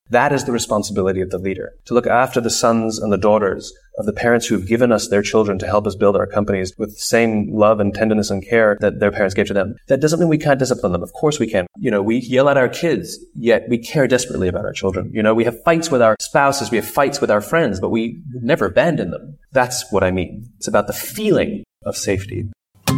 That is the responsibility of the leader, to look after the sons and the daughters of the parents who have given us their children to help us build our companies with the same love and tenderness and care that their parents gave to them. That doesn't mean we can't discipline them. Of course we can. We yell at our kids, yet we care desperately about our children. We have fights with our spouses, we have fights with our friends, but we never abandon them. That's what I mean. It's about the feeling of safety.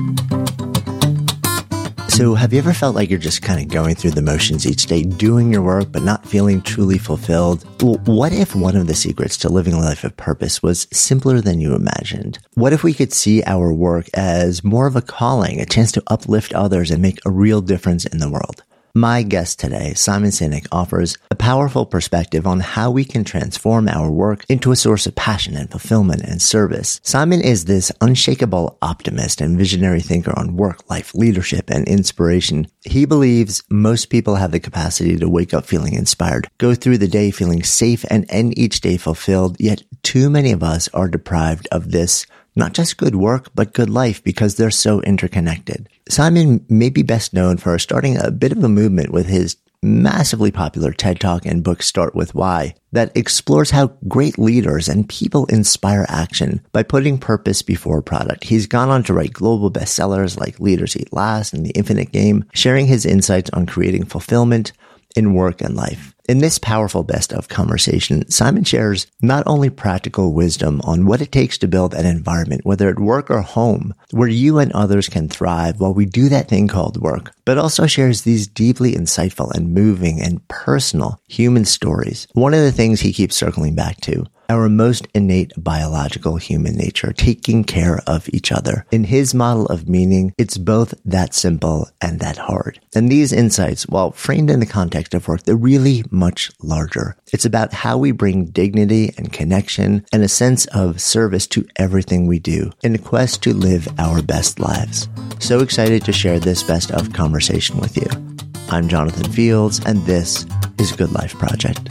So have you ever felt like you're just kind of going through the motions each day, doing your work, but not feeling truly fulfilled? Well, what if one of the secrets to living a life of purpose was simpler than you imagined? What if we could see our work as more of a calling, a chance to uplift others and make a real difference in the world? My guest today, Simon Sinek, offers a powerful perspective on how we can transform our work into a source of passion and fulfillment and service. Simon is this unshakable optimist and visionary thinker on work, life, leadership, and inspiration. He believes most people have the capacity to wake up feeling inspired, go through the day feeling safe, and end each day fulfilled, yet too many of us are deprived of this not just good work, but good life because they're so interconnected. Simon may be best known for starting a bit of a movement with his massively popular TED Talk and book Start With Why that explores how great leaders and people inspire action by putting purpose before product. He's gone on to write global bestsellers like Leaders Eat Last and The Infinite Game, sharing his insights on creating fulfillment in work and life. In this powerful best of conversation, Simon shares not only practical wisdom on what it takes to build an environment, whether at work or home, where you and others can thrive while we do that thing called work, but also shares these deeply insightful and moving and personal human stories. One of the things he keeps circling back to, our most innate biological human nature, taking care of each other. In his model of meaning, it's both that simple and that hard. And these insights, while framed in the context of work, they're really much larger. It's about how we bring dignity and connection and a sense of service to everything we do in a quest to live our best lives. So excited to share this best of conversation with you. I'm Jonathan Fields, and this is Good Life Project.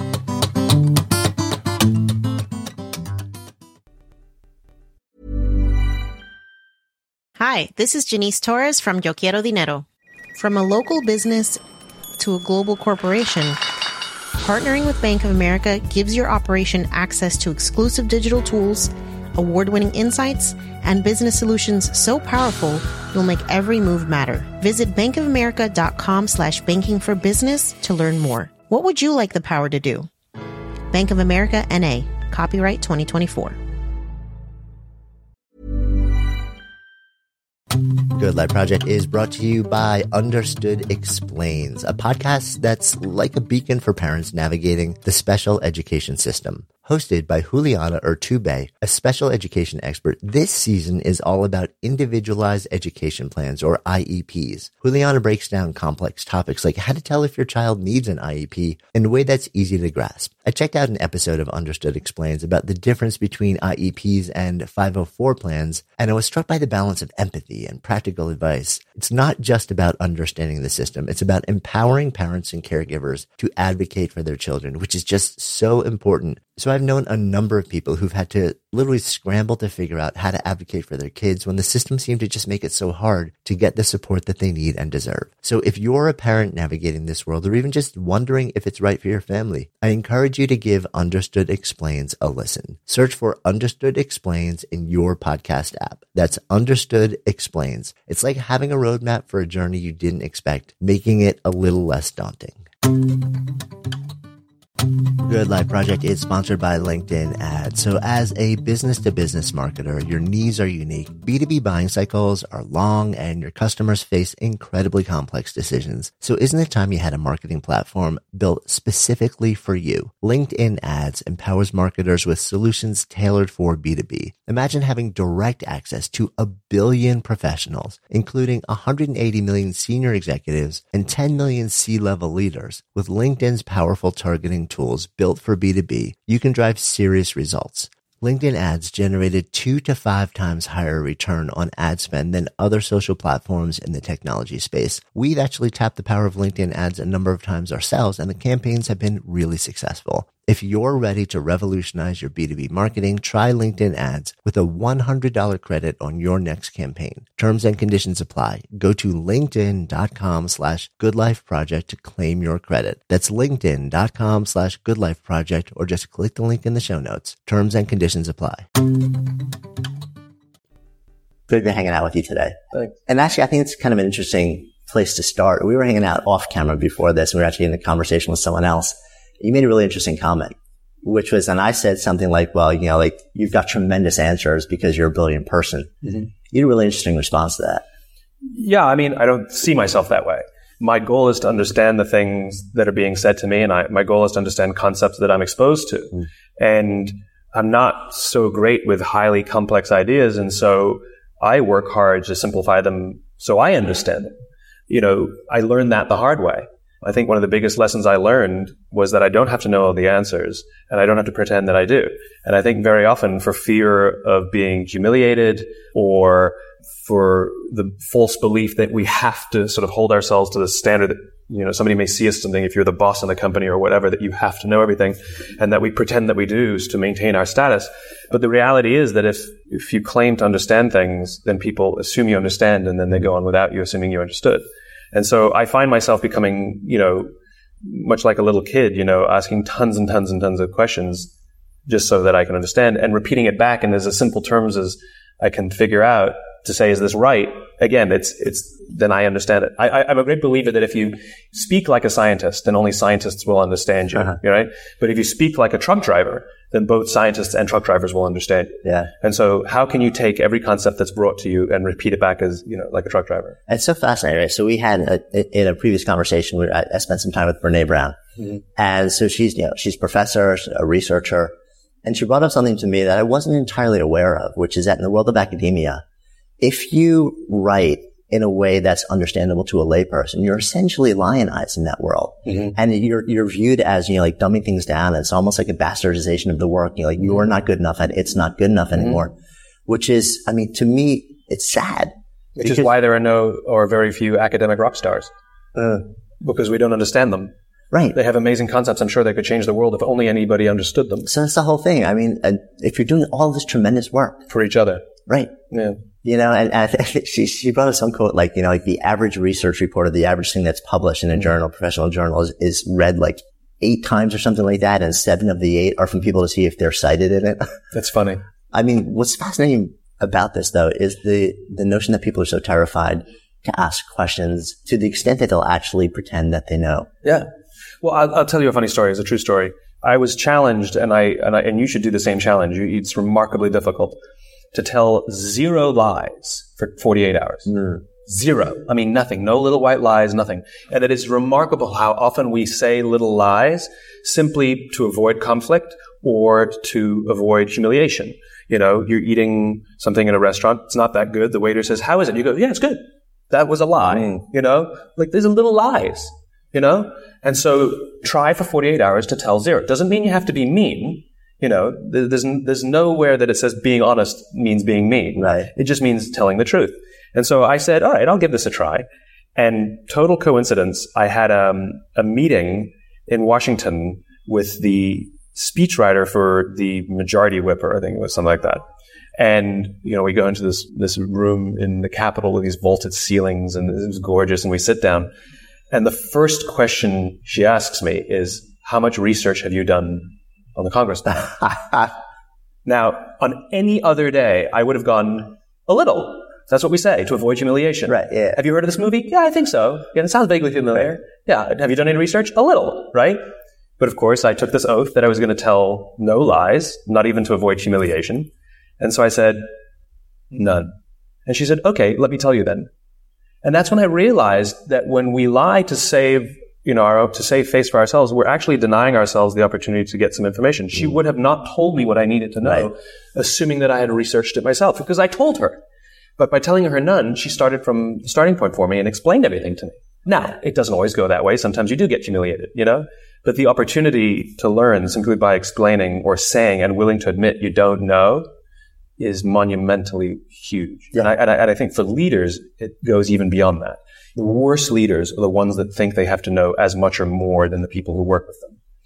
Hi, this is Janice Torres from Yo Quiero Dinero. From a local business to a global corporation, partnering with Bank of America gives your operation access to exclusive digital tools, award-winning insights, and business solutions so powerful you'll make every move matter. Visit bankofamerica.com/banking for business to learn more. What would you like the power to do? Bank of America, N.A. Copyright 2024. Good Life Project is brought to you by Understood Explains, a podcast that's like a beacon for parents navigating the special education system. Hosted by Juliana Urtubey, a special education expert, this season is all about individualized education plans, or IEPs. Juliana breaks down complex topics like how to tell if your child needs an IEP in a way that's easy to grasp. I checked out an episode of Understood Explains about the difference between IEPs and 504 plans, and I was struck by the balance of empathy and practical advice. It's not just about understanding the system, it's about empowering parents and caregivers to advocate for their children, which is just so important. So I've known a number of people who've had to literally scramble to figure out how to advocate for their kids when the system seemed to just make it so hard to get the support that they need and deserve. So if you're a parent navigating this world, or even just wondering if it's right for your family, I encourage you to give Understood Explains a listen. Search for Understood Explains in your podcast app. That's Understood Explains. It's like having a roadmap for a journey you didn't expect, making it a little less daunting. Good Life Project is sponsored by LinkedIn Ads. So as a business-to-business marketer, your needs are unique. B2B buying cycles are long and your customers face incredibly complex decisions. So isn't it time you had a marketing platform built specifically for you? LinkedIn Ads empowers marketers with solutions tailored for B2B. Imagine having direct access to 1 billion professionals, including 180 million senior executives and 10 million C-level leaders. With LinkedIn's powerful targeting tools built for B2B, you can drive serious results. LinkedIn Ads generated 2 to 5 times higher return on ad spend than other social platforms in the technology space. We've actually tapped the power of LinkedIn Ads a number of times ourselves, and the campaigns have been really successful. If you're ready to revolutionize your B2B marketing, try LinkedIn ads with a $100 credit on your next campaign. Terms and conditions apply. Go to linkedin.com/goodlifeproject to claim your credit. That's linkedin.com/goodlifeproject, or just click the link in the show notes. Terms and conditions apply. Good to hanging out with you today. Thanks. And actually, I think it's kind of an interesting place to start. We were hanging out off camera before this, and we were actually in a conversation with someone else. You made a really interesting comment, which was, and I said something like, well, like you've got tremendous answers because you're a brilliant person. Mm-hmm. You had a really interesting response to that. Yeah, I mean, I don't see myself that way. My goal is to understand the things that are being said to me, and my goal is to understand concepts that I'm exposed to. Mm. And I'm not so great with highly complex ideas, and so I work hard to simplify them so I understand them. I learned that the hard way. I think one of the biggest lessons I learned was that I don't have to know all the answers, and I don't have to pretend that I do. And I think very often, for fear of being humiliated or for the false belief that we have to sort of hold ourselves to the standard that, somebody may see us something, if you're the boss in the company or whatever, that you have to know everything, and that we pretend that we do to maintain our status. But the reality is that if you claim to understand things, then people assume you understand, and then they go on without you assuming you understood. And so I find myself becoming, much like a little kid, asking tons and tons and tons of questions just so that I can understand, and repeating it back in as simple terms as I can figure out to say, is this right? Again, then I understand it. I'm a great believer that if you speak like a scientist, then only scientists will understand you, right? But if you speak like a truck driver, then both scientists and truck drivers will understand you. Yeah. And so how can you take every concept that's brought to you and repeat it back as, like a truck driver? It's so fascinating, right? So we had in a previous conversation where I spent some time with Brene Brown. Mm-hmm. And so she's a professor, a researcher, and she brought up something to me that I wasn't entirely aware of, which is that in the world of academia, if you write in a way that's understandable to a layperson, you're essentially lionized in that world. Mm-hmm. And you're viewed as, like dumbing things down. It's almost like a bastardization of the work. You're not good enough and it's not good enough anymore, which is, to me, it's sad. Which is why there are no or very few academic rock stars. Because we don't understand them. Right. They have amazing concepts. I'm sure they could change the world if only anybody understood them. So that's the whole thing. If you're doing all this tremendous work. For each other. Right. Yeah. And I think she brought up some quote like the average research report or the average thing that's published in a journal, professional journal is read like 8 times or something like that. And 7 of the 8 are from people to see if they're cited in it. That's funny. What's fascinating about this though is the notion that people are so terrified to ask questions to the extent that they'll actually pretend that they know. Yeah. Well, I'll tell you a funny story. It's a true story. I was challenged and you should do the same challenge. It's remarkably difficult to tell 0 lies for 48 hours. 0. Nothing. No little white lies, nothing. And it is remarkable how often we say little lies simply to avoid conflict or to avoid humiliation. You're eating something in a restaurant. It's not that good. The waiter says, "How is it?" You go, "Yeah, it's good." That was a lie. There's little lies, And so try for 48 hours to tell 0. Doesn't mean you have to be mean. There's nowhere that it says being honest means being mean. Right. It just means telling the truth. And so I said, all right, I'll give this a try. And total coincidence, I had a meeting in Washington with the speechwriter for the Majority Whipper, I think it was something like that. And, we go into this room in the Capitol with these vaulted ceilings, and it was gorgeous, and we sit down. And the first question she asks me is, how much research have you done on the Congress? Now, on any other day, I would have gone, a little. That's what we say, to avoid humiliation. Right, yeah. Have you heard of this movie? Yeah, I think so. Yeah, it sounds vaguely familiar. Right. Yeah. Have you done any research? A little, right? But of course, I took this oath that I was going to tell no lies, not even to avoid humiliation. And so I said, none. And she said, okay, let me tell you then. And that's when I realized that when we lie to save face for ourselves, we're actually denying ourselves the opportunity to get some information. She would have not told me what I needed to know, assuming that I had researched it myself, because I told her. But by telling her none, she started from the starting point for me and explained everything to me. Now, it doesn't always go that way. Sometimes you do get humiliated, But the opportunity to learn simply by explaining or saying and willing to admit you don't know is monumentally huge. Yeah. And I think for leaders, it goes even beyond that. The worst leaders are the ones that think they have to know as much or more than the people who work with them.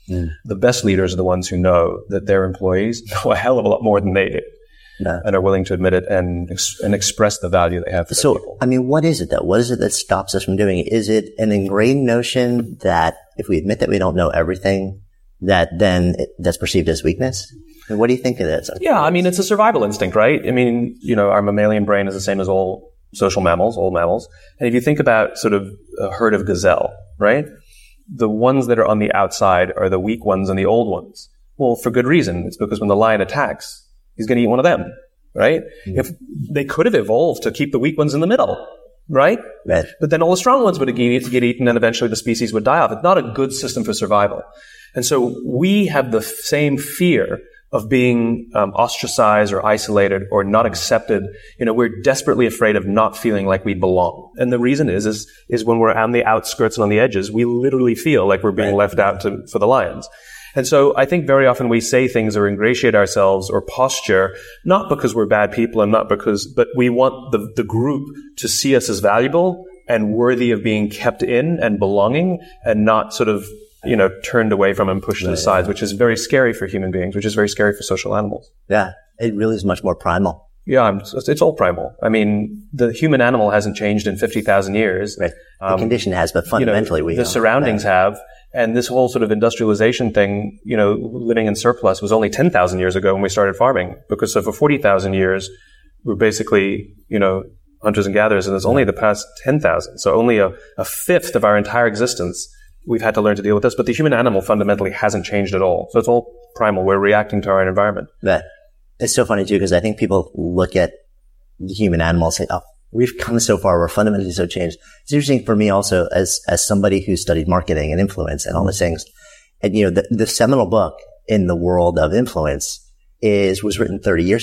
The best leaders are the ones who know that their employees know a hell of a lot more than they do. Yeah. And are willing to admit it and express the value they have for their people. I mean, what is it though? What is it that stops us from doing it? Is it an ingrained notion that if we admit that we don't know everything, that then that's perceived as weakness? And what do you think of that? Yeah, I mean, it's a survival instinct, right? I mean, our mammalian brain is the same as all social mammals, all mammals. And if you think about sort of a herd of gazelle, right? The ones that are on the outside are the weak ones and the old ones. Well, for good reason. It's because when the lion attacks, he's going to eat one of them, right? If they could have evolved to keep the weak ones in the middle, right? Right. But then all the strong ones would get eaten and eventually the species would die off. It's not a good system for survival. And so we have the same fear of being ostracized or isolated or not accepted. We're desperately afraid of not feeling like we belong. And the reason is when we're on the outskirts and on the edges, we literally feel like we're being left out for the lions. And so I think very often we say things or ingratiate ourselves or posture, not because we're bad people and but we want the group to see us as valuable and worthy of being kept in and belonging and not sort of, turned away from and pushed to the sides, which is very scary for human beings, which is very scary for social animals. Yeah. It really is much more primal. Yeah, it's all primal. I mean, the human animal hasn't changed in 50,000 years. Right. The condition has, but fundamentally the surroundings have. And this whole sort of industrialization thing, living in surplus was only 10,000 years ago when we started farming. Because for 40,000 years, we're basically, hunters and gatherers. And it's only the past 10,000. So only a fifth of our entire existence, we've had to learn to deal with this. But the human animal fundamentally hasn't changed at all. So it's all primal. We're reacting to our environment. That it's so funny too, because I think people look at the human animal and say, oh, we've come so far. We're fundamentally so changed. It's interesting for me also as somebody who studied marketing and influence and all these things. And, the seminal book in the world of influence was written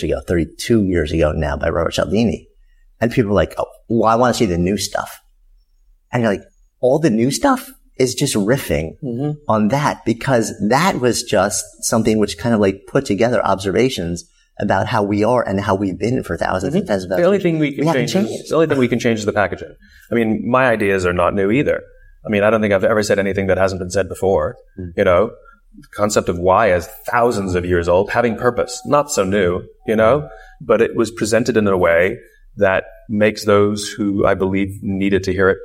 32 years ago now by Robert Cialdini. And people are like, oh, well, I want to see the new stuff. And you're like, all the new stuff is just riffing on that, because that was just something which kind of like put together observations about how we are and how we've been for thousands and thousands of years. The only thing we can change is the packaging. I mean, my ideas are not new either. I mean, I don't think I've ever said anything that hasn't been said before. The concept of why is thousands of years old, having purpose, not so new, but it was presented in a way that makes those who I believe needed to hear it.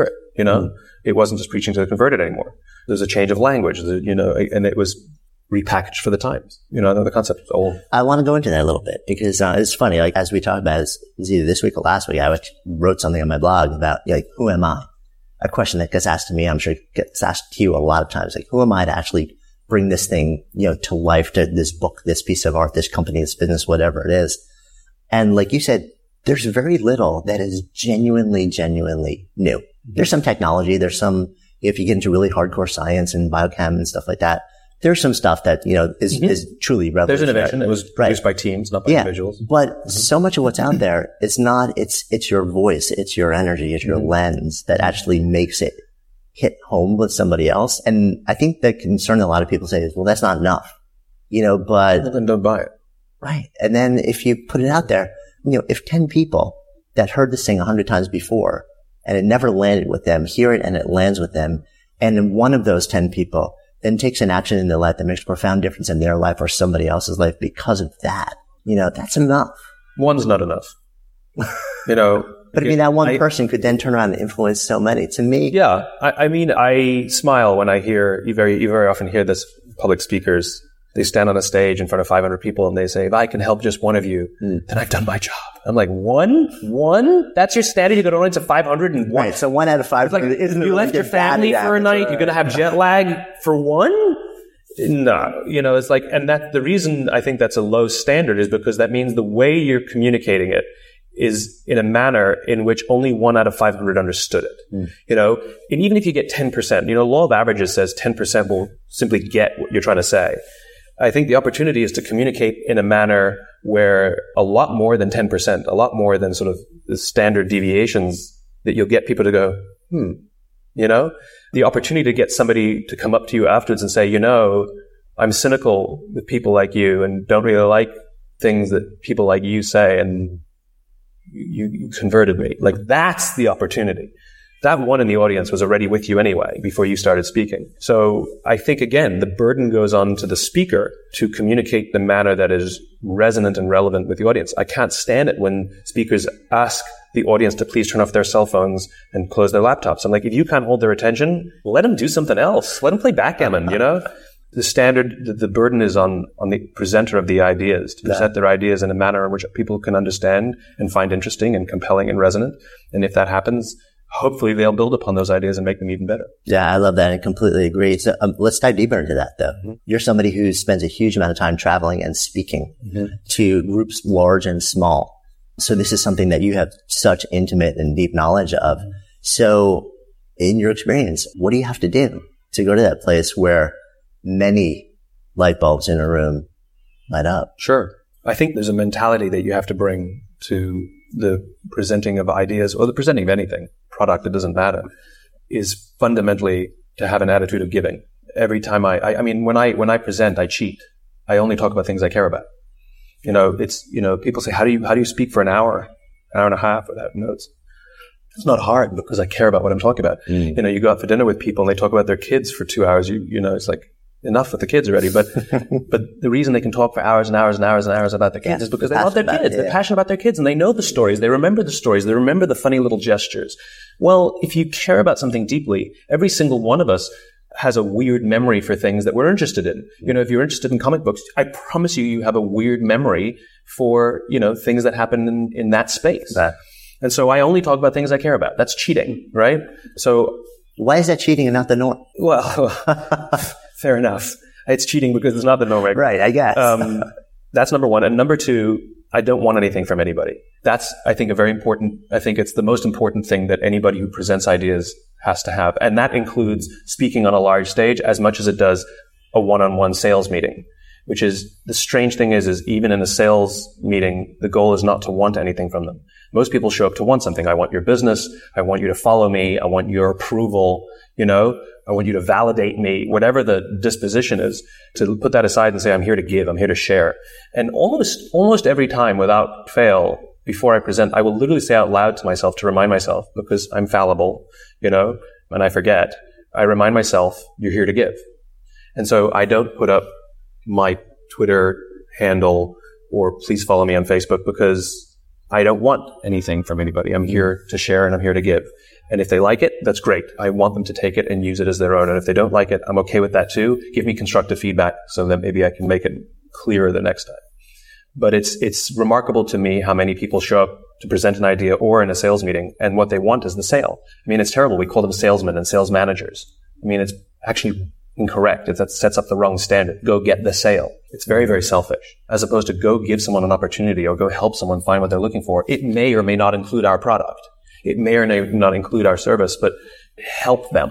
It wasn't just preaching to the converted anymore. There's a change of language, and it was repackaged for the times. The concept is old. I want to go into that a little bit because it's funny. Like as we talked about, it was either this week or last week. I wrote something on my blog about who am I? A question that gets asked to me. I'm sure it gets asked to you a lot of times. Like, who am I to actually bring this thing, to life? To this book, this piece of art, this company, this business, whatever it is. And like you said, there's very little that is genuinely new. There's some technology. There's some, if you get into really hardcore science and biochem and stuff like that, there's some stuff that, is truly revolutionary. There's innovation. It was produced by teams, not by individuals. But so much of what's out there, it's your voice, it's your energy, it's your lens that actually makes it hit home with somebody else. And I think the concern that a lot of people say is, well, that's not enough, but. Then don't buy it. Right. And then if you put it out there, if 10 people that heard this thing 100 times before and it never landed with them, hear it and it lands with them, and then one of those 10 people then takes an action in their life that makes a profound difference in their life or somebody else's life because of that, that's enough. One's not enough. But that one person could then turn around and influence so many. To me. Yeah. I smile when I hear, you very often hear this public speakers. They stand on a stage in front of 500 people and they say, if I can help just one of you, then I've done my job. I'm like, one? That's your standard? You're going to run into 500 and one? Right, so 1 out of 500 isn't you left your family for a night, you're going to have jet lag for one? No. It's like, and that the reason I think that's a low standard is because that means the way you're communicating it is in a manner in which only 1 out of 500 understood it. And even if you get 10%, law of averages says 10% will simply get what you're trying to say. I think the opportunity is to communicate in a manner where a lot more than 10%, a lot more than sort of the standard deviations that you'll get people to go, the opportunity to get somebody to come up to you afterwards and say, I'm cynical with people like you and don't really like things that people like you say, and you converted me. Like, that's the opportunity. that one in the audience was already with you anyway before you started speaking. So I think, again, the burden goes on to the speaker to communicate the manner that is resonant and relevant with the audience. I can't stand it when speakers ask the audience to please turn off their cell phones and close their laptops. I'm like, if you can't hold their attention, let them do something else. Let them play backgammon, you know? The burden is on the presenter of the ideas to present their ideas in a manner in which people can understand and find interesting and compelling and resonant. And if that happens, hopefully they'll build upon those ideas and make them even better. Yeah, I love that. I completely agree. So let's dive deeper into that, though. Mm-hmm. You're somebody who spends a huge amount of time traveling and speaking to groups large and small. So this is something that you have such intimate and deep knowledge of. So in your experience, what do you have to do to go to that place where many light bulbs in a room light up? Sure. I think there's a mentality that you have to bring to the presenting of ideas or the presenting of anything, product, it doesn't matter, is fundamentally to have an attitude of giving. Every time I mean, when I present, I cheat. I only talk about things I care about. People say, how do you speak for an hour and a half without notes? It's not hard because I care about what I'm talking about. You go out for dinner with people and they talk about their kids for 2 hours. It's like, enough with the kids already, but the reason they can talk for hours and hours and hours and hours about their kids is because they love their kids. They're passionate about their kids and they know the stories. They remember the stories. They remember the funny little gestures. Well, if you care about something deeply, every single one of us has a weird memory for things that we're interested in. If you're interested in comic books, I promise you have a weird memory for, things that happen in that space. And so I only talk about things I care about. That's cheating, right? So why is that cheating and not the norm? Well, fair enough. It's cheating because it's not the norm. Right, I guess. That's number one. And number two, I don't want anything from anybody. That's, I think, I think it's the most important thing that anybody who presents ideas has to have. And that includes speaking on a large stage as much as it does a one-on-one sales meeting, which is, the strange thing is even in a sales meeting, the goal is not to want anything from them. Most people show up to want something. I want your business. I want you to follow me. I want your approval. I want you to validate me, whatever the disposition is, to put that aside and say, I'm here to give, I'm here to share. And almost every time without fail, before I present, I will literally say out loud to myself to remind myself, because I'm fallible, and I forget. I remind myself, you're here to give. And so I don't put up my Twitter handle or please follow me on Facebook because I don't want anything from anybody. I'm here to share and I'm here to give. And if they like it, that's great. I want them to take it and use it as their own. And if they don't like it, I'm okay with that too. Give me constructive feedback so that maybe I can make it clearer the next time. But it's remarkable to me how many people show up to present an idea or in a sales meeting, and what they want is the sale. I mean, it's terrible. We call them salesmen and sales managers. I mean, it's actually incorrect. That sets up the wrong standard. Go get the sale. It's very, very selfish. As opposed to go give someone an opportunity or go help someone find what they're looking for. It may or may not include our product. It may or may not include our service, but help them,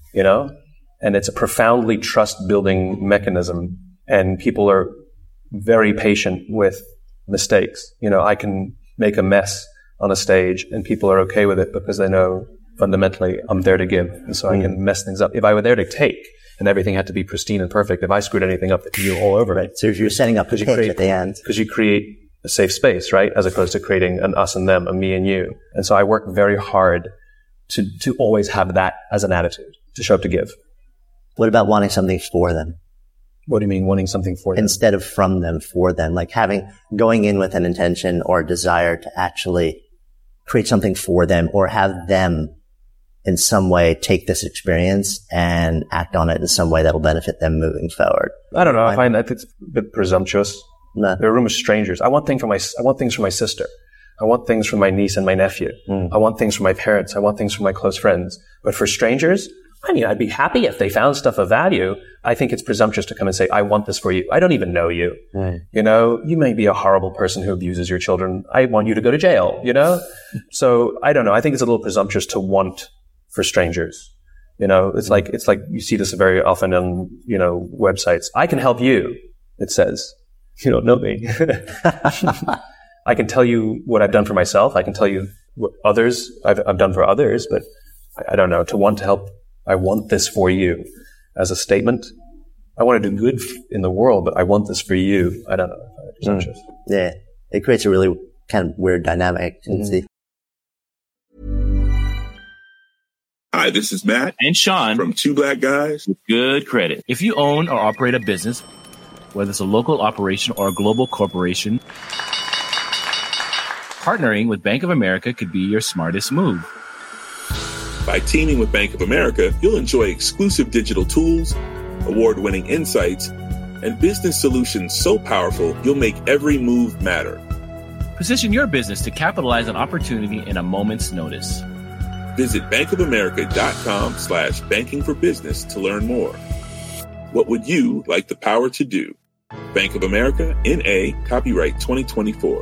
And it's a profoundly trust-building mechanism, and people are very patient with mistakes. I can make a mess on a stage, and people are okay with it because they know fundamentally I'm there to give, and so I can mess things up. If I were there to take, and everything had to be pristine and perfect, if I screwed anything up, it could be all over. Right. So you're setting up a pitch at the end. Because you create a safe space, right? As opposed to creating an us and them, a me and you. And so I work very hard to always have that as an attitude, to show up to give. What about wanting something for them? What do you mean, wanting something for them? Instead of from them, for them. Like going in with an intention or desire to actually create something for them, or have them in some way take this experience and act on it in some way that will benefit them moving forward. I don't know. I find that it's a bit presumptuous. No. They're a room of strangers. I want things from my sister. I want things from my niece and my nephew. I want things from my parents. I want things from my close friends. But for strangers, I'd be happy if they found stuff of value. I think it's presumptuous to come and say, I want this for you. I don't even know you. Right. You may be a horrible person who abuses your children. I want you to go to jail, So I don't know. I think it's a little presumptuous to want for strangers. It's like you see this very often on, websites. I can help you, it says. You don't know me. I can tell you what I've done for myself. I can tell you what others I've done for others, but I don't know. To want to help, I want this for you as a statement. I want to do good in the world, but I want this for you. I don't know. Yeah. It creates a really kind of weird dynamic. Hi, this is Matt and Sean from Two Black Guys with Good Credit. If you own or operate a business, whether it's a local operation or a global corporation, partnering with Bank of America could be your smartest move. By teaming with Bank of America, you'll enjoy exclusive digital tools, award-winning insights, and business solutions so powerful you'll make every move matter. Position your business to capitalize on opportunity in a moment's notice. Visit bankofamerica.com/banking for business to learn more. What would you like the power to do? Bank of America, N.A., copyright 2024.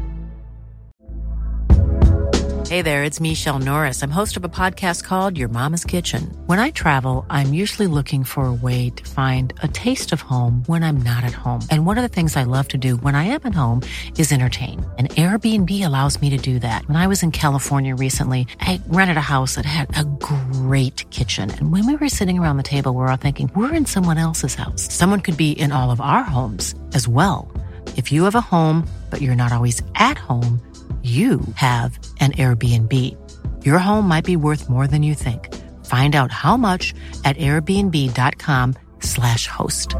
Hey there, it's Michelle Norris. I'm host of a podcast called Your Mama's Kitchen. When I travel, I'm usually looking for a way to find a taste of home when I'm not at home. And one of the things I love to do when I am at home is entertain. And Airbnb allows me to do that. When I was in California recently, I rented a house that had a great kitchen. And when we were sitting around the table, we were all thinking, we're in someone else's house. Someone could be in all of our homes as well. If you have a home, but you're not always at home, you have an Airbnb. Your home might be worth more than you think. Find out how much at airbnb.com/host.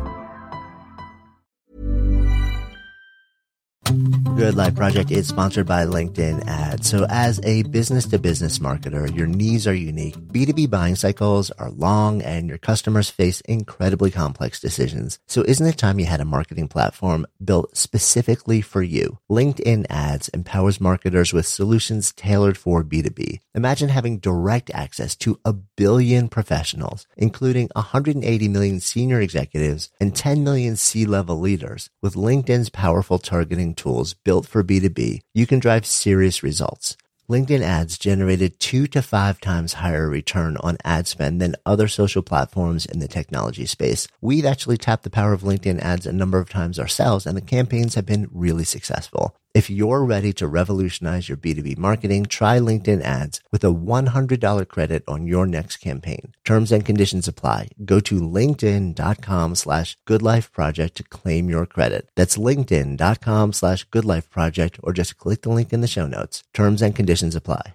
Good Life Project is sponsored by LinkedIn Ads. So as a business-to-business marketer, your needs are unique. B2B buying cycles are long and your customers face incredibly complex decisions. So isn't it time you had a marketing platform built specifically for you? LinkedIn Ads empowers marketers with solutions tailored for B2B. Imagine having direct access to 1 billion professionals, including 180 million senior executives and 10 million C-level leaders. With LinkedIn's powerful targeting tools built for B2B, you can drive serious results. LinkedIn Ads generated 2 to 5 times higher return on ad spend than other social platforms in the technology space. We've actually tapped the power of LinkedIn Ads a number of times ourselves, and the campaigns have been really successful. If you're ready to revolutionize your B2B marketing, try LinkedIn Ads with a $100 credit on your next campaign. Terms and conditions apply. Go to linkedin.com/goodlifeproject to claim your credit. That's linkedin.com/goodlifeproject, or just click the link in the show notes. Terms and conditions apply.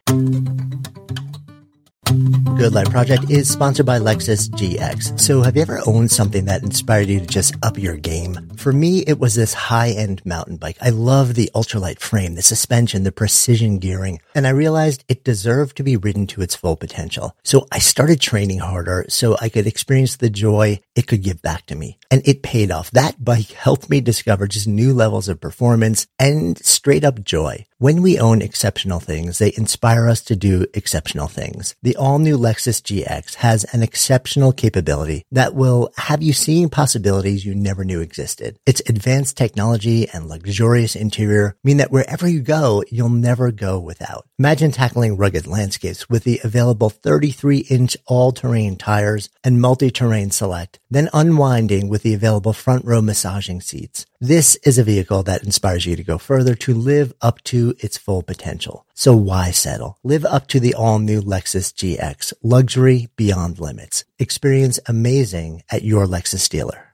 Good Life Project is sponsored by Lexus GX. So have you ever owned something that inspired you to just up your game? For me, it was this high-end mountain bike. I love the ultralight frame, the suspension, the precision gearing, and I realized it deserved to be ridden to its full potential. So I started training harder so I could experience the joy it could give back to me. And it paid off. That bike helped me discover just new levels of performance and straight up joy. When we own exceptional things, they inspire us to do exceptional things. The all-new Lexus GX has an exceptional capability that will have you seeing possibilities you never knew existed. Its advanced technology and luxurious interior mean that wherever you go, you'll never go without. Imagine tackling rugged landscapes with the available 33-inch all-terrain tires and multi-terrain select, then unwinding with the available front-row massaging seats. This is a vehicle that inspires you to go further, to live up to its full potential. So why settle? Live up to the all-new Lexus GX. Luxury beyond limits. Experience amazing at your Lexus dealer.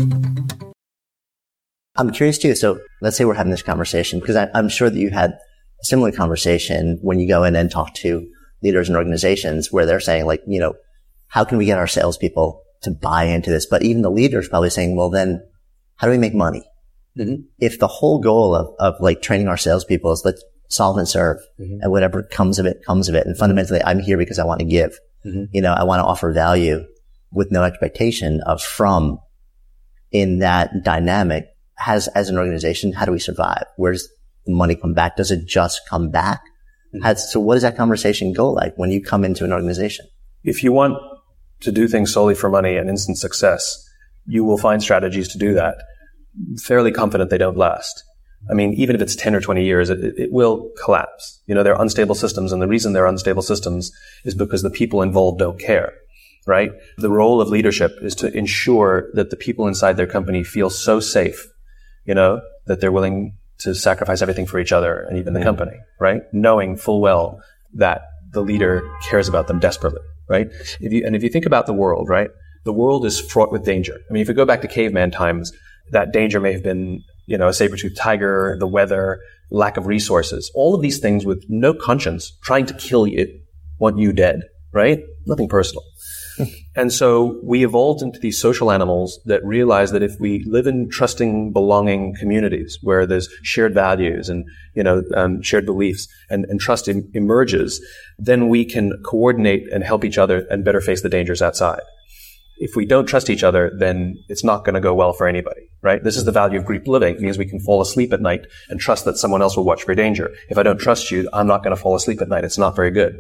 I'm curious too. So let's say we're having this conversation, because I'm sure that you had a similar conversation when you go in and talk to leaders and organizations where they're saying, like, you know, how can we get our salespeople to buy into this? But even the leaders probably saying, well, then how do we make money? Mm-hmm. If the whole goal of like training our salespeople is let's solve and serve, mm-hmm. and whatever comes of it, comes of it. And fundamentally, I'm here because I want to give. Mm-hmm. You know, I want to offer value with no expectation of from. In that dynamic, as an organization, how do we survive? Where does the money come back? Does it just come back? Mm-hmm. So what does that conversation go like when you come into an organization? If you want to do things solely for money and instant success, you will find strategies to do that. Fairly confident they don't last. I mean, even if it's 10 or 20 years, it will collapse. You know, they're unstable systems, and the reason they're unstable systems is because the people involved don't care, right? The role of leadership is to ensure that the people inside their company feel so safe, you know, that they're willing to sacrifice everything for each other and even the company, right? Knowing full well that the leader cares about them desperately, right? If you think about the world, right? The world is fraught with danger. I mean, if you go back to caveman times, that danger may have been, you know, a saber-toothed tiger, the weather, lack of resources, all of these things with no conscience trying to kill you, want you dead, right? Nothing personal. And so we evolved into these social animals that realize that if we live in trusting, belonging communities where there's shared values and, shared beliefs and trust emerges, then we can coordinate and help each other and better face the dangers outside. If we don't trust each other, then it's not going to go well for anybody, right? This is the value of group living. It means we can fall asleep at night and trust that someone else will watch for danger. If I don't trust you, I'm not going to fall asleep at night. It's not very good.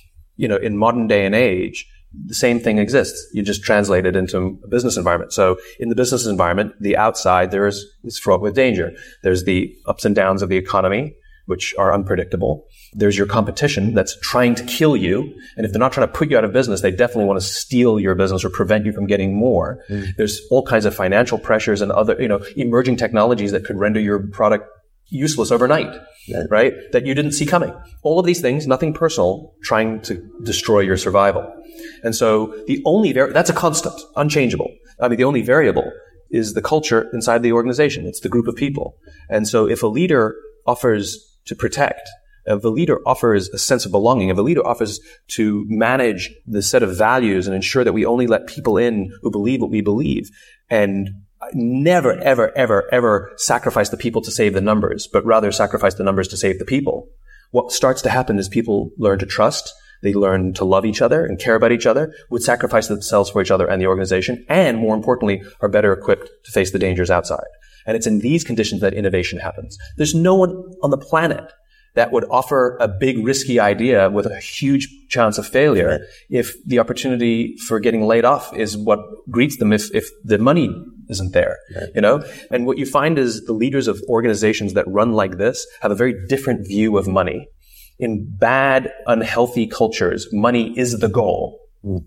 In modern day and age, the same thing exists. You just translate it into a business environment. So in the business environment, the outside is fraught with danger. There's the ups and downs of the economy, which are unpredictable. There's your competition that's trying to kill you. And if they're not trying to put you out of business, they definitely want to steal your business or prevent you from getting more. There's all kinds of financial pressures and other, emerging technologies that could render your product useless overnight, right? That you didn't see coming. All of these things, nothing personal, trying to destroy your survival. And so that's a constant, unchangeable. The only variable is the culture inside the organization. It's the group of people. And so if a leader offers to protect, if a leader offers a sense of belonging, if a leader offers to manage the set of values and ensure that we only let people in who believe what we believe, and never, ever, ever, ever sacrifice the people to save the numbers, but rather sacrifice the numbers to save the people, what starts to happen is people learn to trust. They learn to love each other and care about each other, would sacrifice themselves for each other and the organization, and more importantly, are better equipped to face the dangers outside. And it's in these conditions that innovation happens. There's no one on the planet that would offer a big risky idea with a huge chance of failure if the opportunity for getting laid off is what greets them if the money isn't there, And what you find is the leaders of organizations that run like this have a very different view of money. In bad, unhealthy cultures, money is the goal.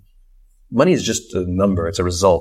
Money is just a number. It's a result.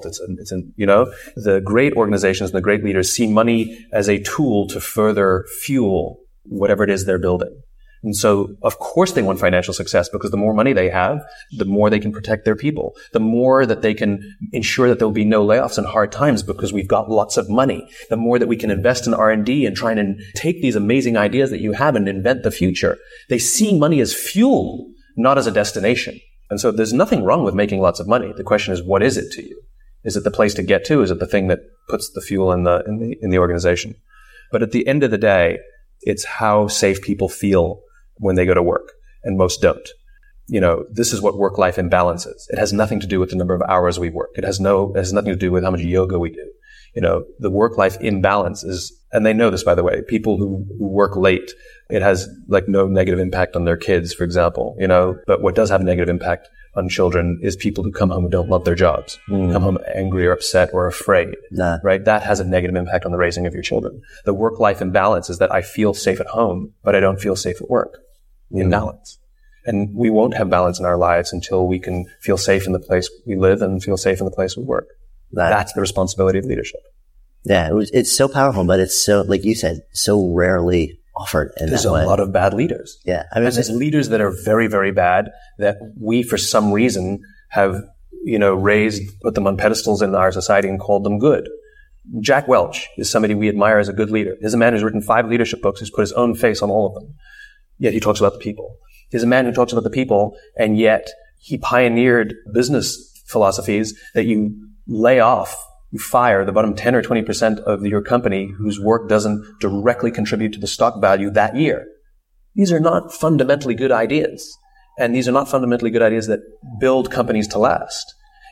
The great organizations and the great leaders see money as a tool to further fuel whatever it is they're building. And so, of course, they want financial success because the more money they have, the more they can protect their people, the more that they can ensure that there will be no layoffs in hard times because we've got lots of money, the more that we can invest in R&D and try and take these amazing ideas that you have and invent the future. They see money as fuel, not as a destination. And so there's nothing wrong with making lots of money. The question is, what is it to you? Is it the place to get to? Is it the thing that puts the fuel in the organization? But at the end of the day, it's how safe people feel when they go to work, and most don't. This is what work-life imbalance is. It has nothing to do with the number of hours we work. It has nothing to do with how much yoga we do. The work-life imbalance is, and they know this, by the way, people who work late, it has no negative impact on their kids, for example, but what does have a negative impact on children is people who come home who don't love their jobs, come home angry or upset or afraid, right? That has a negative impact on the raising of your children. The work-life imbalance is that I feel safe at home, but I don't feel safe at work. Imbalance. And we won't have balance in our lives until we can feel safe in the place we live and feel safe in the place we work. That's the responsibility of leadership. Yeah, it's so powerful, but it's so, like you said, so rarely offered in There's that way. There's a lot of bad leaders. Yeah. There's leaders that are very, very bad that we, for some reason, have, put them on pedestals in our society and called them good. Jack Welch is somebody we admire as a good leader. He's a man who's written 5 leadership books, who's put his own face on all of them. Yet he talks about the people. He's a man who talks about the people, and yet he pioneered business philosophies that you lay off, you fire the bottom 10 or 20% of your company whose work doesn't directly contribute to the stock value that year. These are not fundamentally good ideas. And these are not fundamentally good ideas that build companies to last.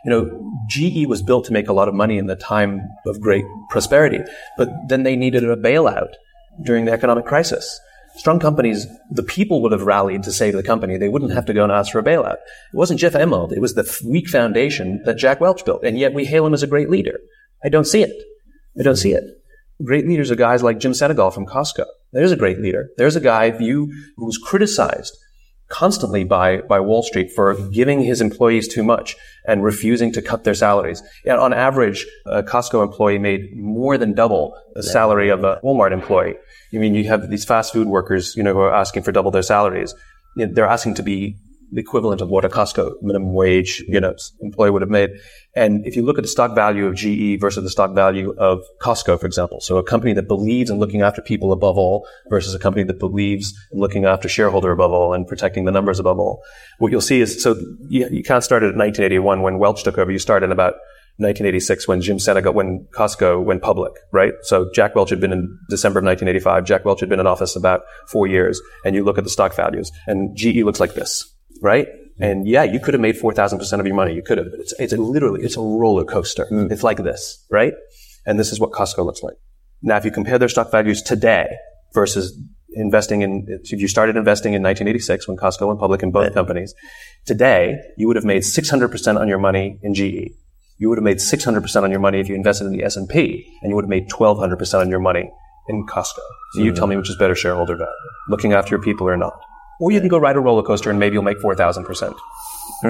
GE was built to make a lot of money in the time of great prosperity, but then they needed a bailout during the economic crisis. Strong companies, the people would have rallied to save the company. They wouldn't have to go and ask for a bailout. It wasn't Jeff Immelt. It was the weak foundation that Jack Welch built. And yet we hail him as a great leader. I don't see it. Great leaders are guys like Jim Senegal from Costco. There's a great leader. There's a guy who was criticized constantly by Wall Street for giving his employees too much and refusing to cut their salaries. And on average, a Costco employee made more than double the salary of a Walmart employee. You have these fast food workers, who are asking for double their salaries. They're asking to be the equivalent of what a Costco minimum wage, employee would have made. And if you look at the stock value of GE versus the stock value of Costco, for example, so a company that believes in looking after people above all versus a company that believes in looking after shareholder above all and protecting the numbers above all, what you'll see is, so you can't start at 1981 when Welch took over. You start in about 1986 when Jim Senna when Costco went public, right? So Jack Welch had been in December of 1985. Jack Welch had been in office about 4 years, and you look at the stock values, and GE looks like this, right? And yeah, you could have made 4,000% of your money. You could have, but it's a roller coaster. It's like this, right? And this is what Costco looks like. Now, if you compare their stock values today versus if you started investing in 1986 when Costco went public in both companies, today you would have made 600% on your money in GE. You would have made 600% on your money if you invested in the S&P, and you would have made 1,200% on your money in Costco. So you tell me which is better shareholder value, looking after your people or not. Or you can go ride a roller coaster and maybe you'll make 4,000%. I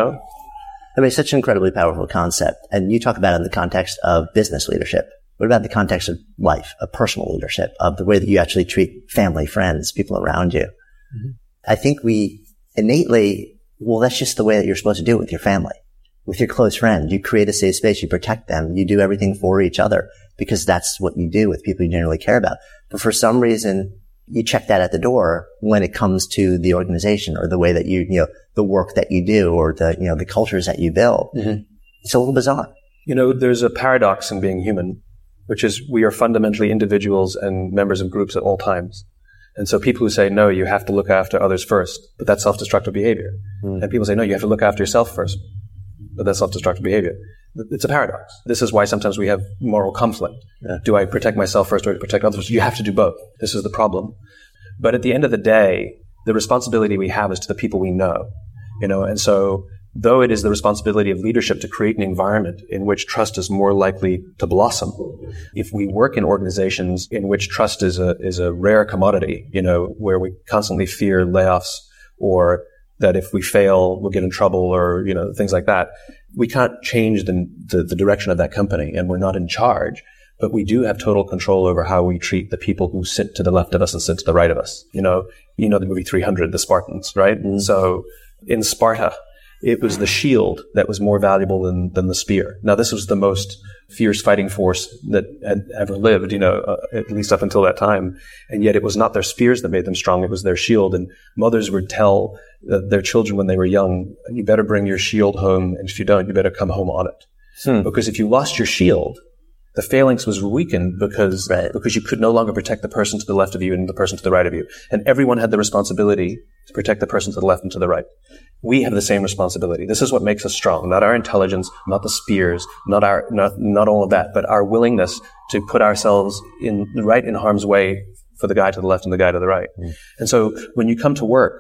mean, it's such an incredibly powerful concept. And you talk about it in the context of business leadership. What about the context of life, of personal leadership, of the way that you actually treat family, friends, people around you? Mm-hmm. I think we innately, that's just the way that you're supposed to do it with your family, with your close friends. You create a safe space, you protect them, you do everything for each other because that's what you do with people you generally care about. But for some reason, you check that at the door when it comes to the organization or the way that the work that you do or the cultures that you build. Mm-hmm. It's a little bizarre. There's a paradox in being human, which is we are fundamentally individuals and members of groups at all times. And so people who say, no, you have to look after others first, but that's self-destructive behavior. Mm. And people say, no, you have to look after yourself first, but that's self-destructive behavior. It's a paradox. This is why sometimes we have moral conflict. Do I protect myself first or do I protect others? You have to do both. This is the problem. But at the end of the day, the responsibility we have is to the people we know, and so though it is the responsibility of leadership to create an environment in which trust is more likely to blossom, if we work in organizations in which trust is a rare commodity, where we constantly fear layoffs or that if we fail, we'll get in trouble or, things like that. We can't change the direction of that company and we're not in charge, but we do have total control over how we treat the people who sit to the left of us and sit to the right of us. The movie 300, the Spartans, right? Mm-hmm. So in Sparta, it was the shield that was more valuable than the spear. Now, this was the most fierce fighting force that had ever lived, at least up until that time. And yet it was not their spears that made them strong. It was their shield. And mothers would tell their children when they were young, you better bring your shield home. And if you don't, you better come home on it. Because if you lost your shield, the phalanx was weakened because you could no longer protect the person to the left of you and the person to the right of you. And everyone had the responsibility to protect the person to the left and to the right. We have the same responsibility. This is what makes us strong, not our intelligence, not the spears, not all of that, but our willingness to put ourselves in harm's way for the guy to the left and the guy to the right. Mm. And so when you come to work,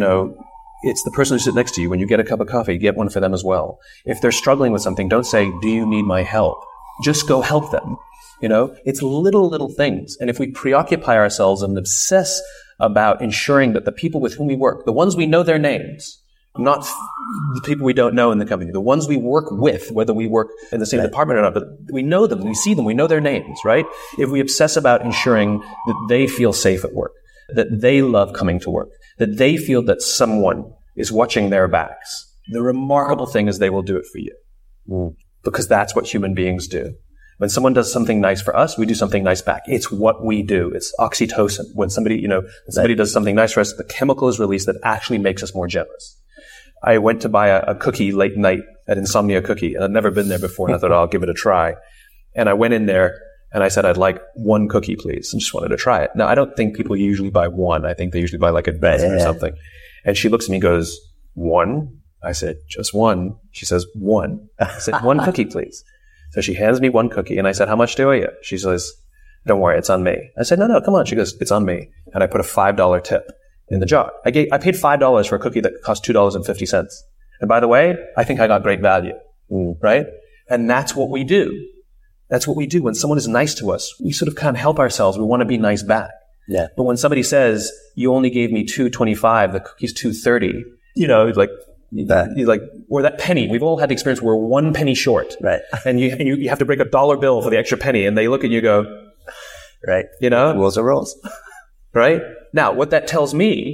it's the person who sits next to you. When you get a cup of coffee, get one for them as well. If they're struggling with something, don't say, do you need my help? Just go help them. It's little things. And if we preoccupy ourselves and obsess about ensuring that the people with whom we work, the ones we know their names, not the people we don't know in the company, the ones we work with, whether we work in the same department or not, but we know them, we see them, we know their names, right? If we obsess about ensuring that they feel safe at work, that they love coming to work, that they feel that someone is watching their backs, the remarkable thing is they will do it for you. Mm. Because that's what human beings do. When someone does something nice for us, we do something nice back. It's what we do. It's oxytocin. When somebody does something nice for us, the chemical is released that actually makes us more generous. I went to buy a cookie late night at Insomnia Cookie, and I'd never been there before, and I thought, I'll give it a try. And I went in there, and I said, I'd like one cookie, please. And just wanted to try it. Now, I don't think people usually buy one. I think they usually buy like a dozen or something. And she looks at me and goes, one? I said, just one. She says, one. I said, one cookie, please. So she hands me one cookie, and I said, how much do I owe you? She says, don't worry, it's on me. I said, no, come on. She goes, it's on me. And I put a $5 tip in the jar. I paid $5 for a cookie that cost $2.50. And by the way, I think I got great value, right? And that's what we do. That's what we do. When someone is nice to us, we sort of can't help ourselves. We want to be nice back. Yeah. But when somebody says, you only gave me $2.25, the cookie's $2.30, or that penny. We've all had the experience where we're 1 penny short. Right. And you have to break a $1 bill for the extra penny, and they look at you and go, right. Rules are rules. Right? Now, what that tells me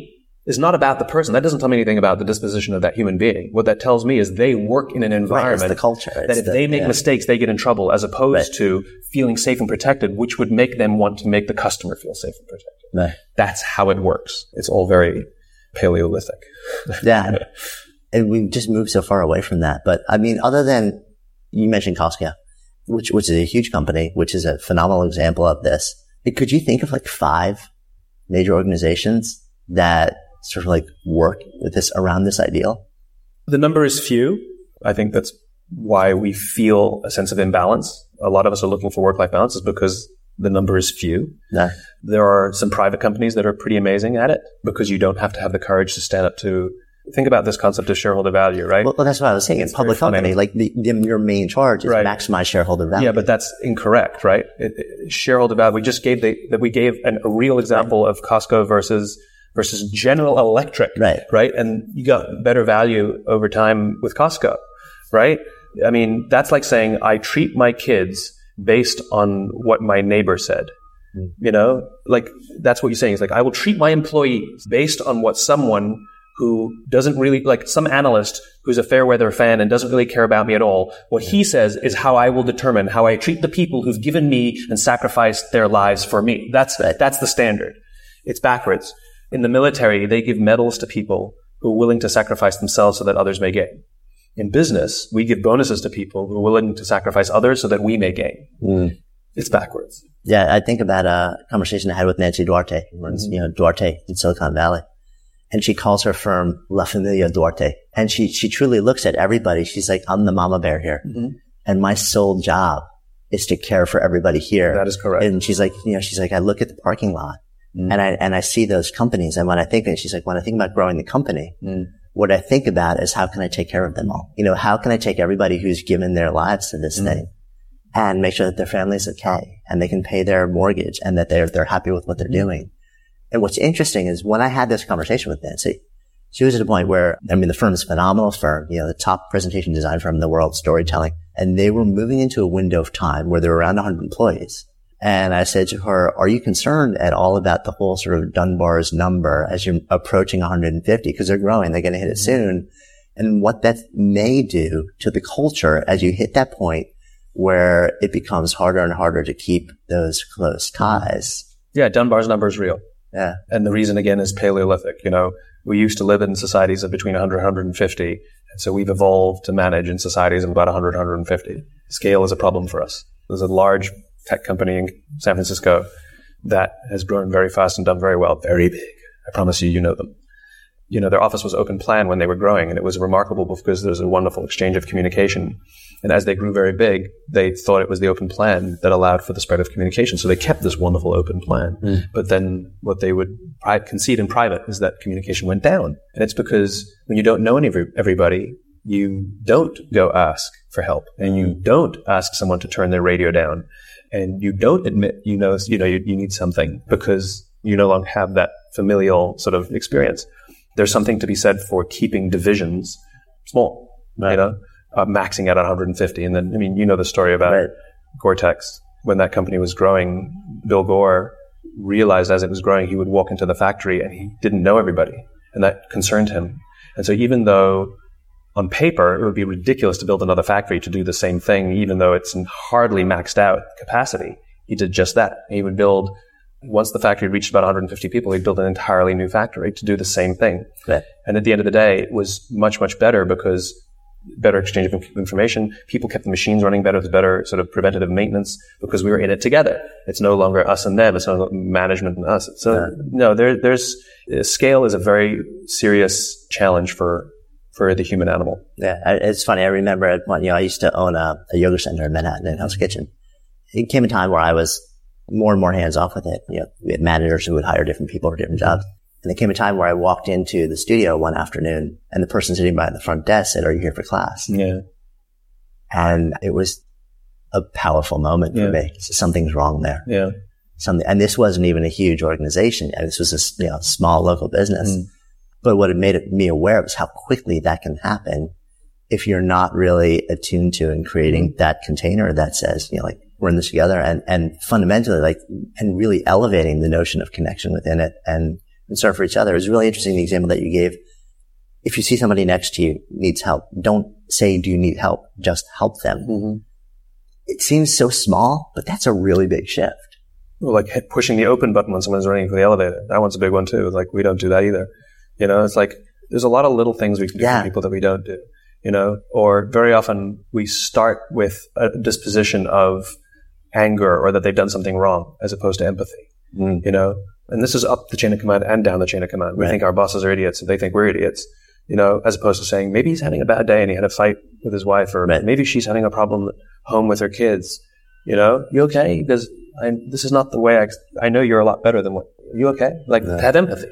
is not about the person. That doesn't tell me anything about the disposition of that human being. What that tells me is they work in an environment it's the culture. that if they make mistakes, they get in trouble, as opposed to feeling safe and protected, which would make them want to make the customer feel safe and protected. Right. That's how it works. It's all very Paleolithic. Yeah. And we've just moved so far away from that. But I mean, other than, you mentioned Costco, which is a huge company, which is a phenomenal example of this. Could you think of like 5 major organizations that sort of like work with this, around this ideal? The number is few. I think that's why we feel a sense of imbalance. A lot of us are looking for work-life balance is because the number is few. No. There are some private companies that are pretty amazing at it because you don't have to have the courage to stand up to. Think about this concept of shareholder value, right? Well, that's what I was saying. In public company, like your main charge is maximize shareholder value. Yeah, but that's incorrect, right? Shareholder value. We just gave a real example of Costco versus General Electric, right? And you got better value over time with Costco, right? I mean, that's like saying I treat my kids based on what my neighbor said. You know, like that's what you're saying. It's like I will treat my employees based on what someone who doesn't really, like some analyst who's a fair weather fan and doesn't really care about me at all. What he says is how I will determine how I treat the people who've given me and sacrificed their lives for me. That's the standard. It's backwards. In the military, they give medals to people who are willing to sacrifice themselves so that others may gain. In business, we give bonuses to people who are willing to sacrifice others so that we may gain. It's backwards. Yeah, I think about a conversation I had with Nancy Duarte, who runs, Duarte in Silicon Valley. And she calls her firm La Familia Duarte. And she truly looks at everybody. She's like, I'm the mama bear here. And my sole job is to care for everybody here. That is correct. And she's like, I look at the parking lot and I see those companies. And when I think about growing the company, what I think about is how can I take care of them all? How can I take everybody who's given their lives to this thing and make sure that their family's okay and they can pay their mortgage and that they're happy with what they're doing. And what's interesting is when I had this conversation with Nancy, she was at a point where, the firm is a phenomenal firm, the top presentation design firm in the world, storytelling, and they were moving into a window of time where there were around 100 employees. And I said to her, are you concerned at all about the whole sort of Dunbar's number as you're approaching 150? Because they're growing, they're going to hit it soon. And what that may do to the culture as you hit that point where it becomes harder and harder to keep those close ties. Yeah, Dunbar's number is real. Yeah. And the reason, again, is Paleolithic. We used to live in societies of between 100 and 150. And so we've evolved to manage in societies of about 100, 150. Scale is a problem for us. There's a large tech company in San Francisco that has grown very fast and done very well. Very big. I promise you know them. Their office was open plan when they were growing, and it was remarkable because there was a wonderful exchange of communication. And as they grew very big, they thought it was the open plan that allowed for the spread of communication. So they kept this wonderful open plan. But then what they would concede in private is that communication went down. And it's because when you don't know everybody, you don't go ask for help, and you don't ask someone to turn their radio down, and you don't admit you need something because you no longer have that familial sort of experience. There's something to be said for keeping divisions small, maxing out at 150. And then, the story about Gore-Tex. When that company was growing, Bill Gore realized as it was growing, he would walk into the factory and he didn't know everybody. And that concerned him. And so even though on paper it would be ridiculous to build another factory to do the same thing, even though it's hardly maxed out capacity, he did just that. He would build, once the factory reached about 150 people, he'd build an entirely new factory to do the same thing. Right. And at the end of the day, it was much, much better because better exchange of information. People kept the machines running better. There's better sort of preventative maintenance because we were in it together. It's no longer us and them. It's no longer management and us. So there's scale is a very serious challenge for the human animal. Yeah. It's funny. I remember at one, I used to own a yoga center in Manhattan in Hell's Kitchen. It came a time where I was more and more hands off with it. We had managers who would hire different people for different jobs. And there came a time where I walked into the studio one afternoon and the person sitting by the front desk said, "Are you here for class?" Yeah. And it was a powerful moment for me. Something's wrong there. Yeah. And this wasn't even a huge organization. This was a small local business. But what it made me aware of is how quickly that can happen if you're not really attuned to and creating that container that says, we're in this together and fundamentally and really elevating the notion of connection within it and concern for each other. It was really interesting, the example that you gave. If you see somebody next to you needs help, don't say, do you need help? Just help them. Mm-hmm. It seems so small, but that's a really big shift. Well, like pushing the open button when someone's running for the elevator. That one's a big one too. Like, we don't do that either. You know, it's like there's a lot of little things we can do for people that we don't do. You know, or very often we start with a disposition of anger or that they've done something wrong as opposed to empathy. You know, and this is up the chain of command and down the chain of command. We think our bosses are idiots and they think we're idiots. You know, as opposed to saying, maybe he's having a bad day and he had a fight with his wife, or maybe she's having a problem at home with her kids. You know, you okay? Because this is not the way I know you're a lot better than what, you okay? Like, have empathy.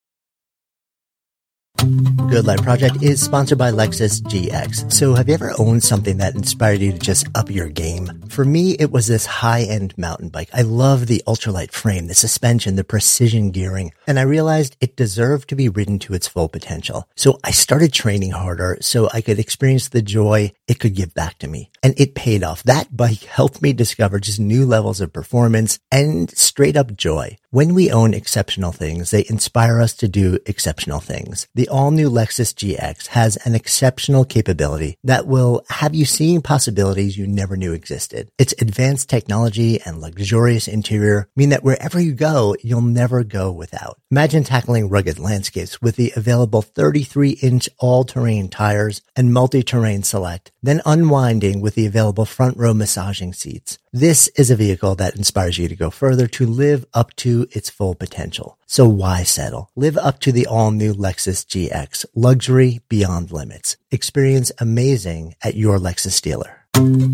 Good Life Project is sponsored by Lexus GX. So have you ever owned something that inspired you to just up your game? For me, it was this high-end mountain bike. I love the ultralight frame, the suspension, the precision gearing, and I realized it deserved to be ridden to its full potential. So I started training harder so I could experience the joy it could give back to me. And it paid off. That bike helped me discover just new levels of performance and straight up joy. When we own exceptional things, they inspire us to do exceptional things. The all-new Lexus GX has an exceptional capability that will have you seeing possibilities you never knew existed. Its advanced technology and luxurious interior mean that wherever you go, you'll never go without. Imagine tackling rugged landscapes with the available 33-inch all-terrain tires and multi-terrain select, then unwinding with the available front-row massaging seats. This is a vehicle that inspires you to go further, to live up to its full potential. So why settle? Live up to the all-new Lexus GX. Luxury beyond limits. Experience amazing at your Lexus dealer.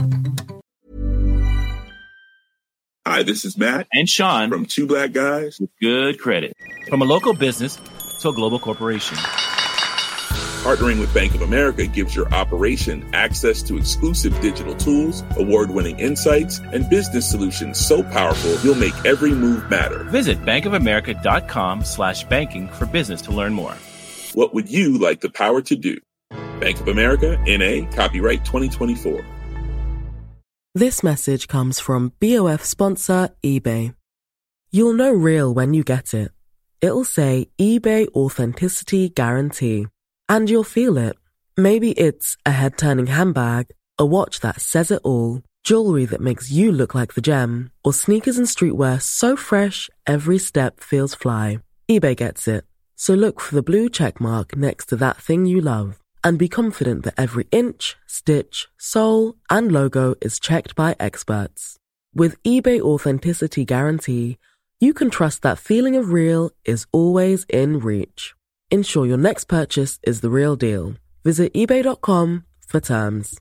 Hi, this is Matt and Sean from Two Black Guys with Good Credit. From a local business to a global corporation, Partnering with Bank of America gives your operation access to exclusive digital tools, award-winning insights, and business solutions so powerful you'll make every move matter. Visit bankofamerica.com/banking for business to learn more. What would you like the power to do? Bank of America, N.A., copyright 2024. This message comes from BOF sponsor eBay. You'll know real when you get it. It'll say eBay Authenticity Guarantee. And you'll feel it. Maybe it's a head-turning handbag, a watch that says it all, jewelry that makes you look like the gem, or sneakers and streetwear so fresh every step feels fly. eBay gets it. So look for the blue check mark next to that thing you love and be confident that every inch, stitch, sole, and logo is checked by experts. With eBay Authenticity Guarantee, you can trust that feeling of real is always in reach. Ensure your next purchase is the real deal. Visit eBay.com for terms.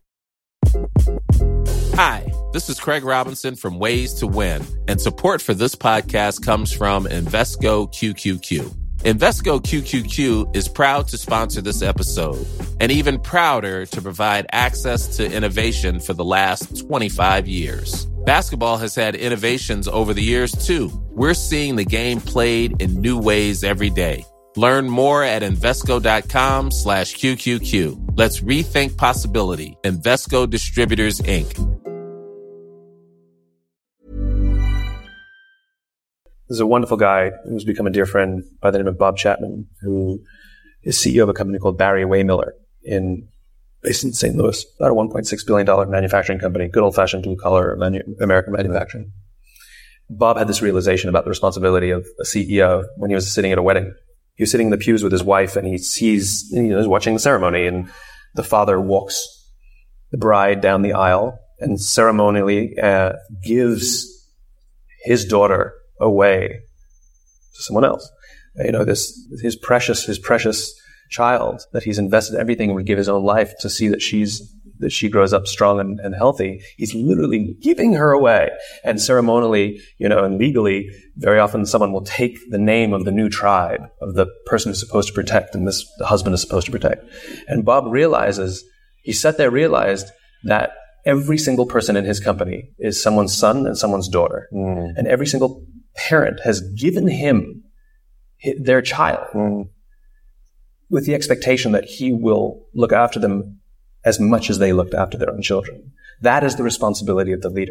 Hi, this is Craig Robinson from Ways to Win, and support for this podcast comes from Invesco QQQ. Invesco QQQ is proud to sponsor this episode, and even prouder to provide access to innovation for the last 25 years. Basketball has had innovations over the years, too. We're seeing the game played in new ways every day. Learn more at Invesco.com/QQQ. Let's rethink possibility. Invesco Distributors, Inc. There's a wonderful guy who's become a dear friend by the name of Bob Chapman, who is CEO of a company called Barry Waymiller based in St. Louis, about a $1.6 billion manufacturing company, good old-fashioned blue-collar American manufacturing. Bob had this realization about the responsibility of a CEO when he was sitting at a wedding. He was sitting in the pews with his wife, and he sees, he's watching the ceremony, and the father walks the bride down the aisle and ceremonially gives his daughter away to someone else. His precious child that he's invested everything and would give his own life to see that she grows up strong and healthy. He's literally giving her away. And ceremonially, and legally, very often someone will take the name of the new tribe of the person who's supposed to protect, and the husband is supposed to protect. And Bob realized that every single person in his company is someone's son and someone's daughter. Mm. And every single parent has given him their child with the expectation that he will look after them as much as they looked after their own children. That is the responsibility of the leader,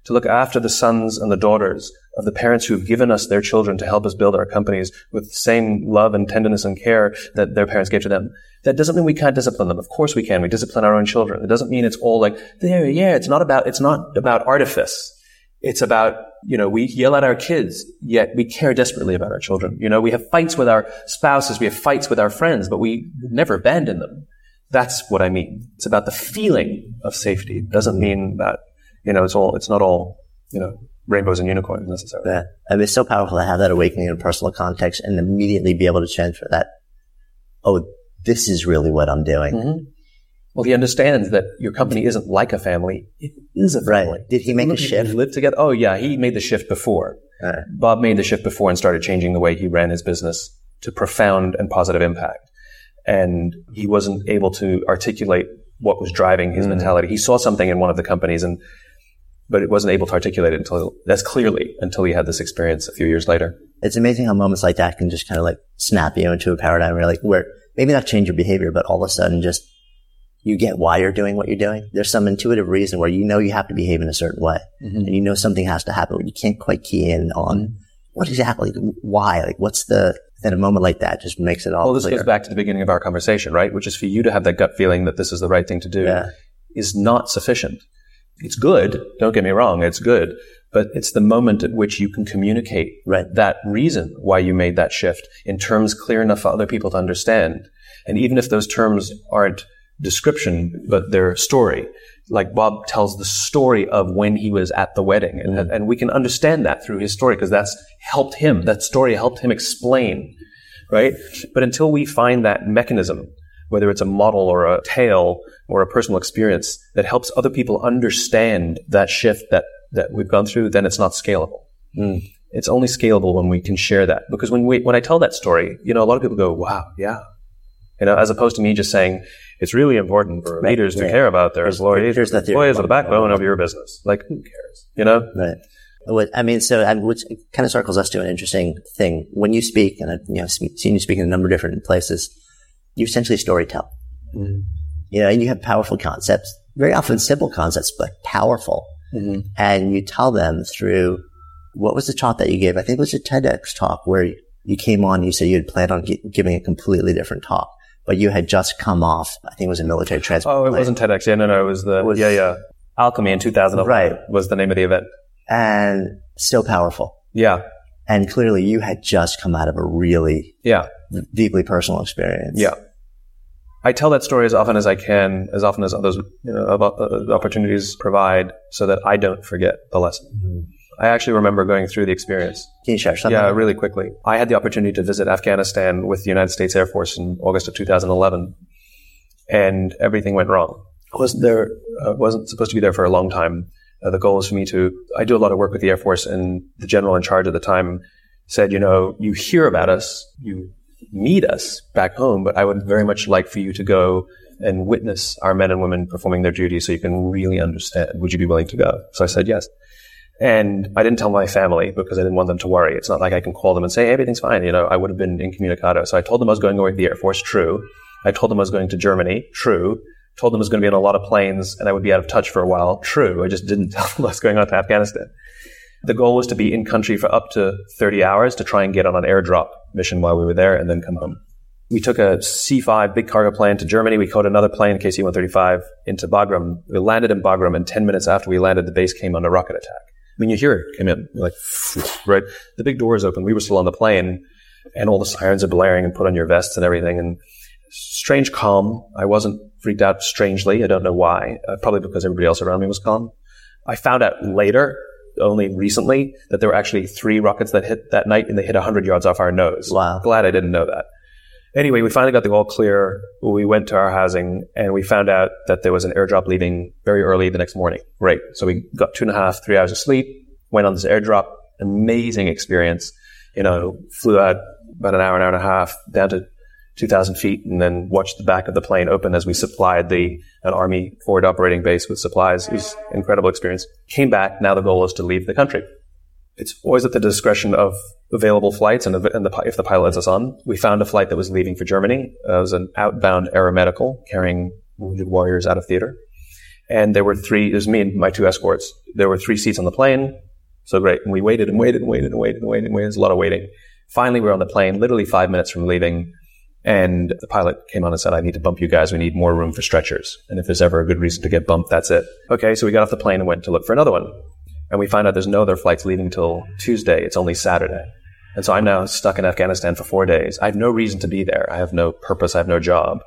to look after the sons and the daughters of the parents who have given us their children to help us build our companies with the same love and tenderness and care that their parents gave to them. That doesn't mean we can't discipline them. Of course we can. We discipline our own children. It doesn't mean it's all like, it's not about artifice. It's about, we yell at our kids, yet we care desperately about our children. We have fights with our spouses, we have fights with our friends, but we never abandon them. That's what I mean. It's about the feeling of safety. It doesn't mean that, it's not all, rainbows and unicorns necessarily. Yeah. I mean, it's so powerful to have that awakening in a personal context and immediately be able to transfer that. Oh, this is really what I'm doing. Mm-hmm. Well, he understands that your company isn't like a family. It is a family. Right. Did he make a shift? Live together? Oh, yeah. He made the shift before. Right. Bob made the shift before and started changing the way he ran his business to profound and positive impact. And he wasn't able to articulate what was driving his mentality. He saw something in one of the companies, but it wasn't able to articulate it until he had this experience a few years later. It's amazing how moments like that can just kind of like snap you into a paradigm where maybe not change your behavior, but all of a sudden just you get why you're doing what you're doing. There's some intuitive reason where you have to behave in a certain way, and something has to happen, but you can't quite key in on what exactly, why, then a moment like that just makes it all Well, this clear. goes back to the beginning of our conversation, right? Which is for you to have that gut feeling that this is the right thing to do is not sufficient. It's good. Don't get me wrong. It's good. But it's the moment at which you can communicate that reason why you made that shift in terms clear enough for other people to understand. And even if those terms aren't description, but their story, like Bob tells the story of when he was at the wedding. And we can understand that through his story because that story helped him explain, right? But until we find that mechanism, whether it's a model or a tale or a personal experience that helps other people understand that shift that we've gone through, then it's not scalable. It's only scalable when we can share that. Because when I tell that story, a lot of people go, wow, yeah. As opposed to me just saying, it's really important for leaders to care about their employees. Employees are the backbone of your business. Like, who cares? Right. Which kind of circles us to an interesting thing. When you speak, and I've seen you speak in a number of different places, you essentially storytell. And you have powerful concepts, very often simple concepts, but powerful. And you tell them through, what was the talk that you gave? I think it was a TEDx talk where you came on, you said you had planned on giving a completely different talk, but you had just come off, I think it was a military transport. Oh, it wasn't TEDx. Yeah, no, it was Alchemy in 2011 was the name of the event. And so powerful. Yeah. And clearly you had just come out of a really deeply personal experience. Yeah. I tell that story as often as I can, as often as those opportunities provide, so that I don't forget the lesson. I actually remember going through the experience. Can you share something? Yeah, really quickly. I had the opportunity to visit Afghanistan with the United States Air Force in August of 2011, and everything went wrong. I wasn't supposed to be there for a long time. The goal was for me I do a lot of work with the Air Force, and the general in charge at the time said, you hear about us, you meet us back home, but I would very much like for you to go and witness our men and women performing their duties so you can really understand. Would you be willing to go? So I said yes. And I didn't tell my family because I didn't want them to worry. It's not like I can call them and say, hey, everything's fine. I would have been incommunicado. So I told them I was going over to the Air Force. True. I told them I was going to Germany. True. Told them I was going to be on a lot of planes and I would be out of touch for a while. True. I just didn't tell them I was going on to Afghanistan. The goal was to be in country for up to 30 hours to try and get on an airdrop mission while we were there and then come home. We took a C-5 big cargo plane to Germany. We caught another plane, KC-135, into Bagram. We landed in Bagram, and 10 minutes after we landed, the base came under rocket attack. I mean, you hear it came in, like, right? The big doors open. We were still on the plane, and all the sirens are blaring and put on your vests and everything. And strange calm. I wasn't freaked out strangely. I don't know why. Probably because everybody else around me was calm. I found out later, only recently, that there were actually 3 rockets that hit that night, and they hit 100 yards off our nose. Wow. Glad I didn't know that. Anyway, we finally got the all clear. We went to our housing, and we found out that there was an airdrop leaving very early the next morning. Great. So we got 2.5, 3 hours of sleep, went on this airdrop. Amazing experience. Flew out about an hour and a half down to 2,000 feet, and then watched the back of the plane open as we supplied an Army forward operating base with supplies. It was an incredible experience. Came back. Now the goal is to leave the country. It's always at the discretion of available flights and if the pilot lets us on. We found a flight that was leaving for Germany. It was an outbound aeromedical carrying wounded warriors out of theater. And there was me and my 2 escorts. There were 3 seats on the plane. So great. And we waited and waited and waited and waited and waited and waited. There's a lot of waiting. Finally, we were on the plane, literally 5 minutes from leaving. And the pilot came on and said, I need to bump you guys. We need more room for stretchers. And if there's ever a good reason to get bumped, that's it. Okay, so we got off the plane and went to look for another one. And we find out there's no other flights leaving till Tuesday. It's only Saturday. And so I'm now stuck in Afghanistan for 4 days. I have no reason to be there. I have no purpose. I have no job.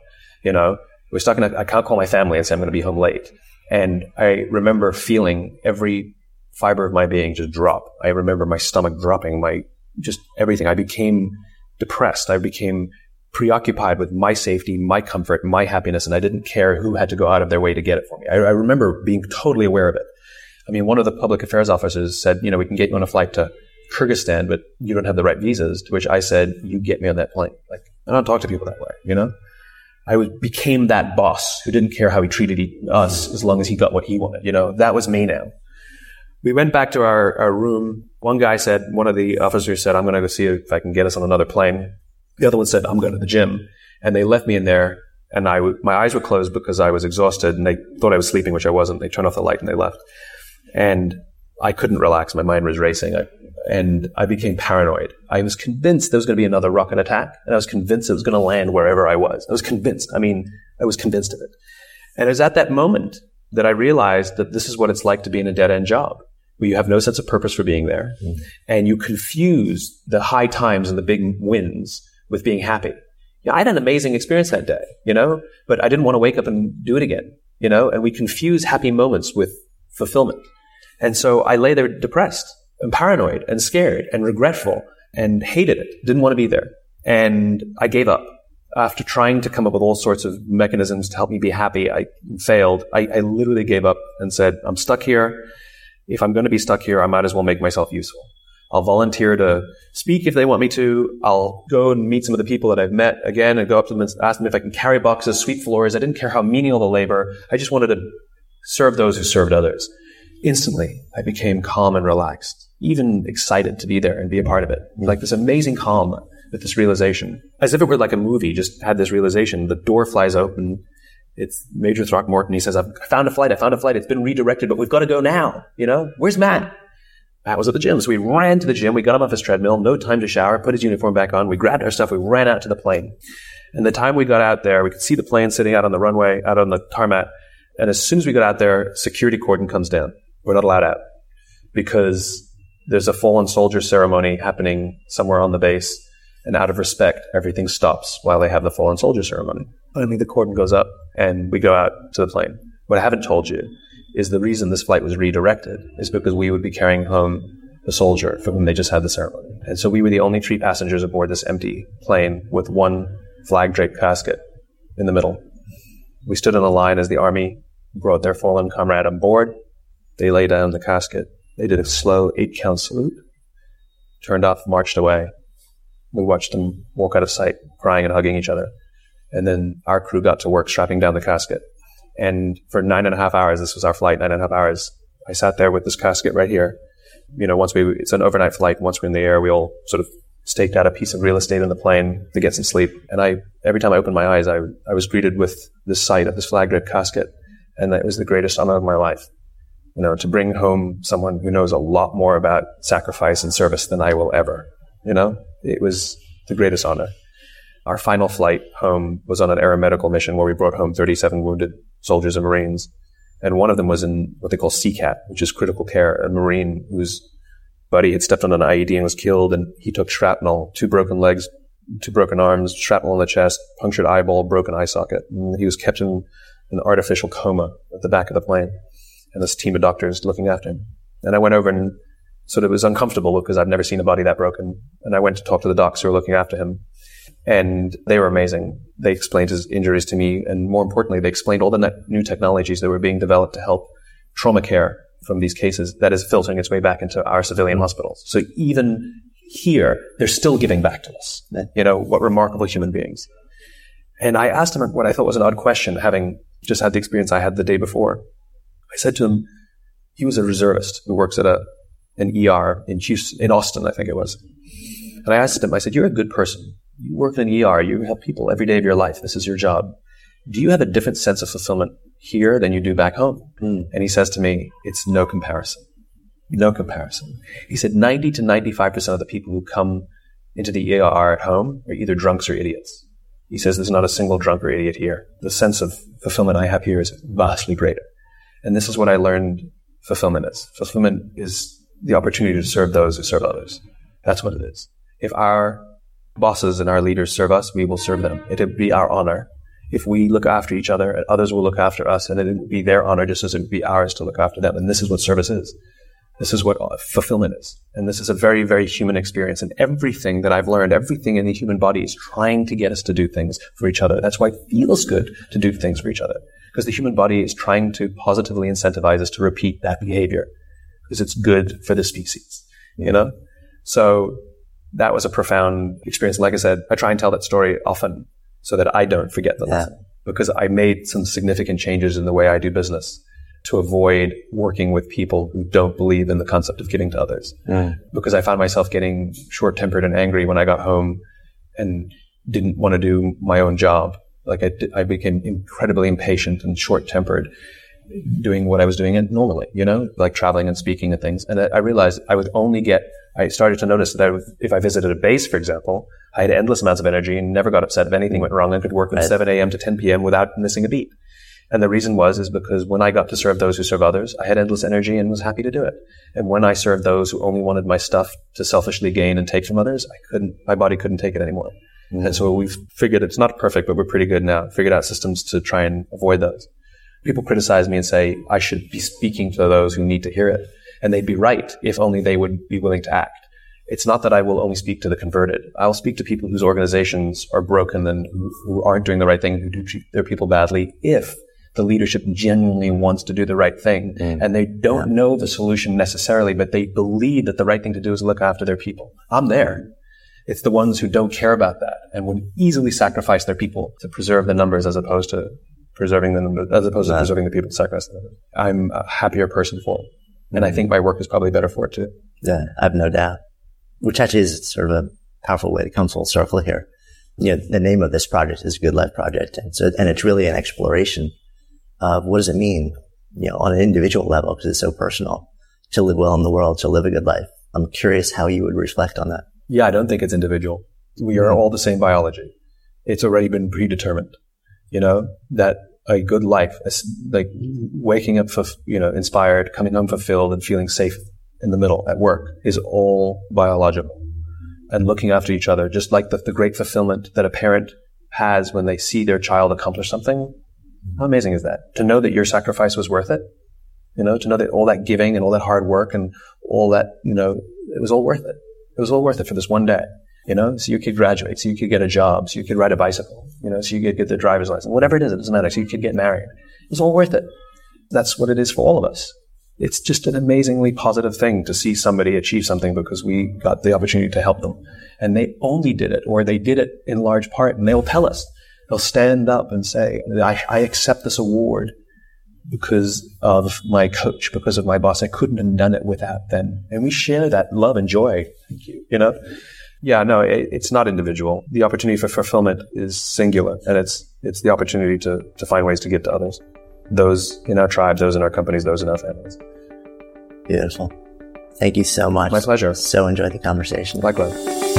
We're stuck I can't call my family and say I'm going to be home late. And I remember feeling every fiber of my being just drop. I remember my stomach dropping, just everything. I became depressed. I became preoccupied with my safety, my comfort, my happiness, and I didn't care who had to go out of their way to get it for me. I remember being totally aware of it. I mean, one of the public affairs officers said, we can get you on a flight to Kyrgyzstan, but you don't have the right visas, to which I said, you get me on that plane. I don't talk to people that way, I became that boss who didn't care how he treated us as long as he got what he wanted. That was me now. We went back to our room. One of the officers said, I'm going to go see if I can get us on another plane. The other one said, I'm going to the gym. And they left me in there, and my eyes were closed because I was exhausted, and they thought I was sleeping, which I wasn't. They turned off the light and they left. And I couldn't relax. My mind was racing. And I became paranoid. I was convinced there was going to be another rocket attack, and I was convinced it was going to land wherever I was. I was convinced. I was convinced of it. And it was at that moment that I realized that this is what it's like to be in a dead-end job, where you have no sense of purpose for being there, and you confuse the high times and the big wins with being happy. I had an amazing experience that day, but I didn't want to wake up and do it again, and we confuse happy moments with fulfillment. And so I lay there depressed and paranoid and scared and regretful and hated it, didn't want to be there. And I gave up. After trying to come up with all sorts of mechanisms to help me be happy, I failed. I literally gave up and said, I'm stuck here. If I'm going to be stuck here, I might as well make myself useful. I'll volunteer to speak if they want me to. I'll go and meet some of the people that I've met again and go up to them and ask them if I can carry boxes, sweep floors. I didn't care how menial the labor. I just wanted to serve those who served others. Instantly, I became calm and relaxed, even excited to be there and be a part of it. Like this amazing calm with this realization. As if it were like a movie, just had this realization. The door flies open. It's Major Throckmorton. He says, I found a flight. It's been redirected, but we've got to go now. Where's Matt? Matt was at the gym. So we ran to the gym. We got him off his treadmill. No time to shower. Put his uniform back on. We grabbed our stuff. We ran out to the plane. And the time we got out there, we could see the plane sitting out on the runway, out on the tarmac. And as soon as we got out there, security cordon comes down. We're not allowed out because there's a fallen soldier ceremony happening somewhere on the base. And out of respect, everything stops while they have the fallen soldier ceremony. Finally, the cordon goes up and we go out to the plane. What I haven't told you is the reason this flight was redirected is because we would be carrying home the soldier for whom they just had the ceremony. And so we were the only 3 passengers aboard this empty plane with one flag-draped casket in the middle. We stood in a line as the army brought their fallen comrade on board. They lay down the casket. They did a slow 8-count salute, turned off, marched away. We watched them walk out of sight, crying and hugging each other. And then our crew got to work strapping down the casket. And for 9.5 hours, this was our flight, 9.5 hours, I sat there with this casket right here. It's an overnight flight. Once we're in the air, we all sort of staked out a piece of real estate in the plane to get some sleep. And every time I opened my eyes, I was greeted with this sight of this flag-draped casket. And that was the greatest honor of my life. To bring home someone who knows a lot more about sacrifice and service than I will ever. It was the greatest honor. Our final flight home was on an aeromedical mission where we brought home 37 wounded soldiers and Marines. And one of them was in what they call CCAT, which is critical care, a Marine whose buddy had stepped on an IED and was killed. And he took shrapnel, 2 broken legs, 2 broken arms, shrapnel in the chest, punctured eyeball, broken eye socket. And he was kept in an artificial coma at the back of the plane. And this team of doctors looking after him. And I went over and sort of was uncomfortable because I've never seen a body that broken. And I went to talk to the docs who were looking after him. And they were amazing. They explained his injuries to me. And more importantly, they explained all the new technologies that were being developed to help trauma care from these cases that is filtering its way back into our civilian hospitals. So even here, they're still giving back to us. What remarkable human beings. And I asked him what I thought was an odd question, having just had the experience I had the day before. I said to him, he was a reservist who works at an ER in Houston, in Austin, I think it was. And I asked him, I said, you're a good person. You work in an ER. You help people every day of your life. This is your job. Do you have a different sense of fulfillment here than you do back home. And he says to me, it's no comparison. No comparison. He said 90 to 95% of the people who come into the ER at home are either drunks or idiots. He says there's not a single drunk or idiot here. The sense of fulfillment I have here is vastly greater. And this is what I learned fulfillment is. Fulfillment is the opportunity to serve those who serve others. That's what it is. If our bosses and our leaders serve us, we will serve them. It would be our honor. If we look after each other, others will look after us, and it would be their honor just as it would be ours to look after them. And this is what service is. This is what fulfillment is. And this is a very, very human experience. And everything that I've learned, everything in the human body is trying to get us to do things for each other. That's why it feels good to do things for each other. Because the human body is trying to positively incentivize us to repeat that behavior. Because it's good for the species, you know? So that was a profound experience. Like I said, I try and tell that story often so that I don't forget the lesson. Because I made some significant changes in the way I do business to avoid working with people who don't believe in the concept of giving to others. Because I found myself getting short-tempered and angry when I got home and didn't want to do my own job. Like I became incredibly impatient and short-tempered doing what I was doing normally, you know, like traveling and speaking and things. And I realized I started to notice that if I visited a base, for example, I had endless amounts of energy and never got upset if anything went wrong. I could work from 7 a.m. to 10 p.m. without missing a beat. And the reason is because when I got to serve those who serve others, I had endless energy and was happy to do it. And when I served those who only wanted my stuff to selfishly gain and take from others, my body couldn't take it anymore. And so we've figured, it's not perfect, but we're pretty good now, figured out systems to try and avoid those. People criticize me and say I should be speaking to those who need to hear it. And they'd be right if only they would be willing to act. It's not that I will only speak to the converted. I'll speak to people whose organizations are broken and who aren't doing the right thing, who do treat their people badly, if the leadership genuinely wants to do the right thing. And they don't know the solution necessarily, but they believe that the right thing to do is look after their people. I'm there. It's the ones who don't care about that and would easily sacrifice their people to preserve the numbers as opposed to preserving the numbers, as opposed to preserving the people to sacrifice the numbers. I'm a happier person for it. And I think my work is probably better for it too. Yeah, I have no doubt. Which actually is sort of a powerful way to come full circle here. You know, the name of this project is Good Life Project. And it's really an exploration of what does it mean, you know, on an individual level, because it's so personal, to live well in the world, to live a good life. I'm curious how you would reflect on that. Yeah, I don't think it's individual. We are all the same biology. It's already been predetermined, you know, that a good life, like waking up, inspired, coming home fulfilled and feeling safe in the middle at work is all biological. And looking after each other, just like the great fulfillment that a parent has when they see their child accomplish something. How amazing is that? To know that your sacrifice was worth it, you know, to know that all that giving and all that hard work and all that, you know, it was all worth it. It was all worth it for this one day, you know, so your kid graduates, so you could get a job, so you could ride a bicycle, you know, so you could get the driver's license, whatever it is, it doesn't matter, so you could get married. It was all worth it. That's what it is for all of us. It's just an amazingly positive thing to see somebody achieve something because we got the opportunity to help them. And they only did it, or they did it in large part, and they'll tell us. They'll stand up and say, I accept this award because of my coach, because of my boss. I couldn't have done it without them. And we share that love and joy. Thank you. You know? Yeah, no, it's not individual. The opportunity for fulfillment is singular, and it's the opportunity to find ways to give to others. Those in our tribes, those in our companies, those in our families. Beautiful. Thank you so much. My pleasure. So enjoyed the conversation. Likewise.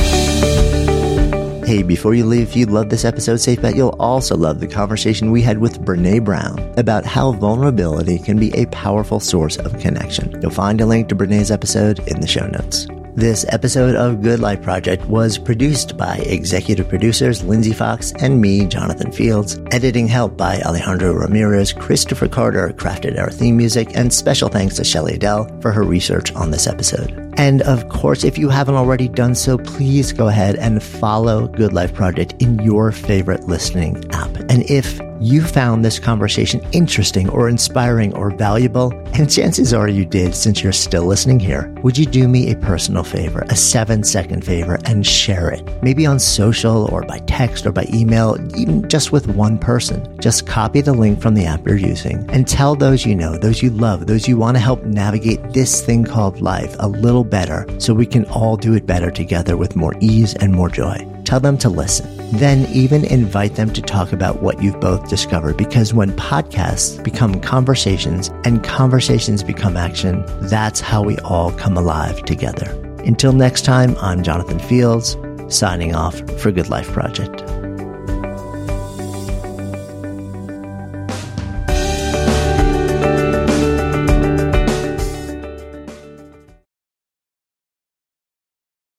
Hey, before you leave, if you love this episode, safe bet you'll also love the conversation we had with Brené Brown about how vulnerability can be a powerful source of connection. You'll find a link to Brené's episode in the show notes. This episode of Good Life Project was produced by executive producers Lindsay Fox and me, Jonathan Fields. Editing help by Alejandro Ramirez. Christopher Carter crafted our theme music, and special thanks to Shelley Adele for her research on this episode. And of course, if you haven't already done so, please go ahead and follow Good Life Project in your favorite listening app. And if you found this conversation interesting or inspiring or valuable, and chances are you did since you're still listening here, would you do me a personal favor, a 7-second favor, and share it? Maybe on social or by text or by email, even just with one person. Just copy the link from the app you're using and tell those you know, those you love, those you want to help navigate this thing called life a little better so we can all do it better together with more ease and more joy. Tell them to listen. Then even invite them to talk about what you've both discovered, because when podcasts become conversations and conversations become action, that's how we all come alive together. Until next time, I'm Jonathan Fields, signing off for Good Life Project.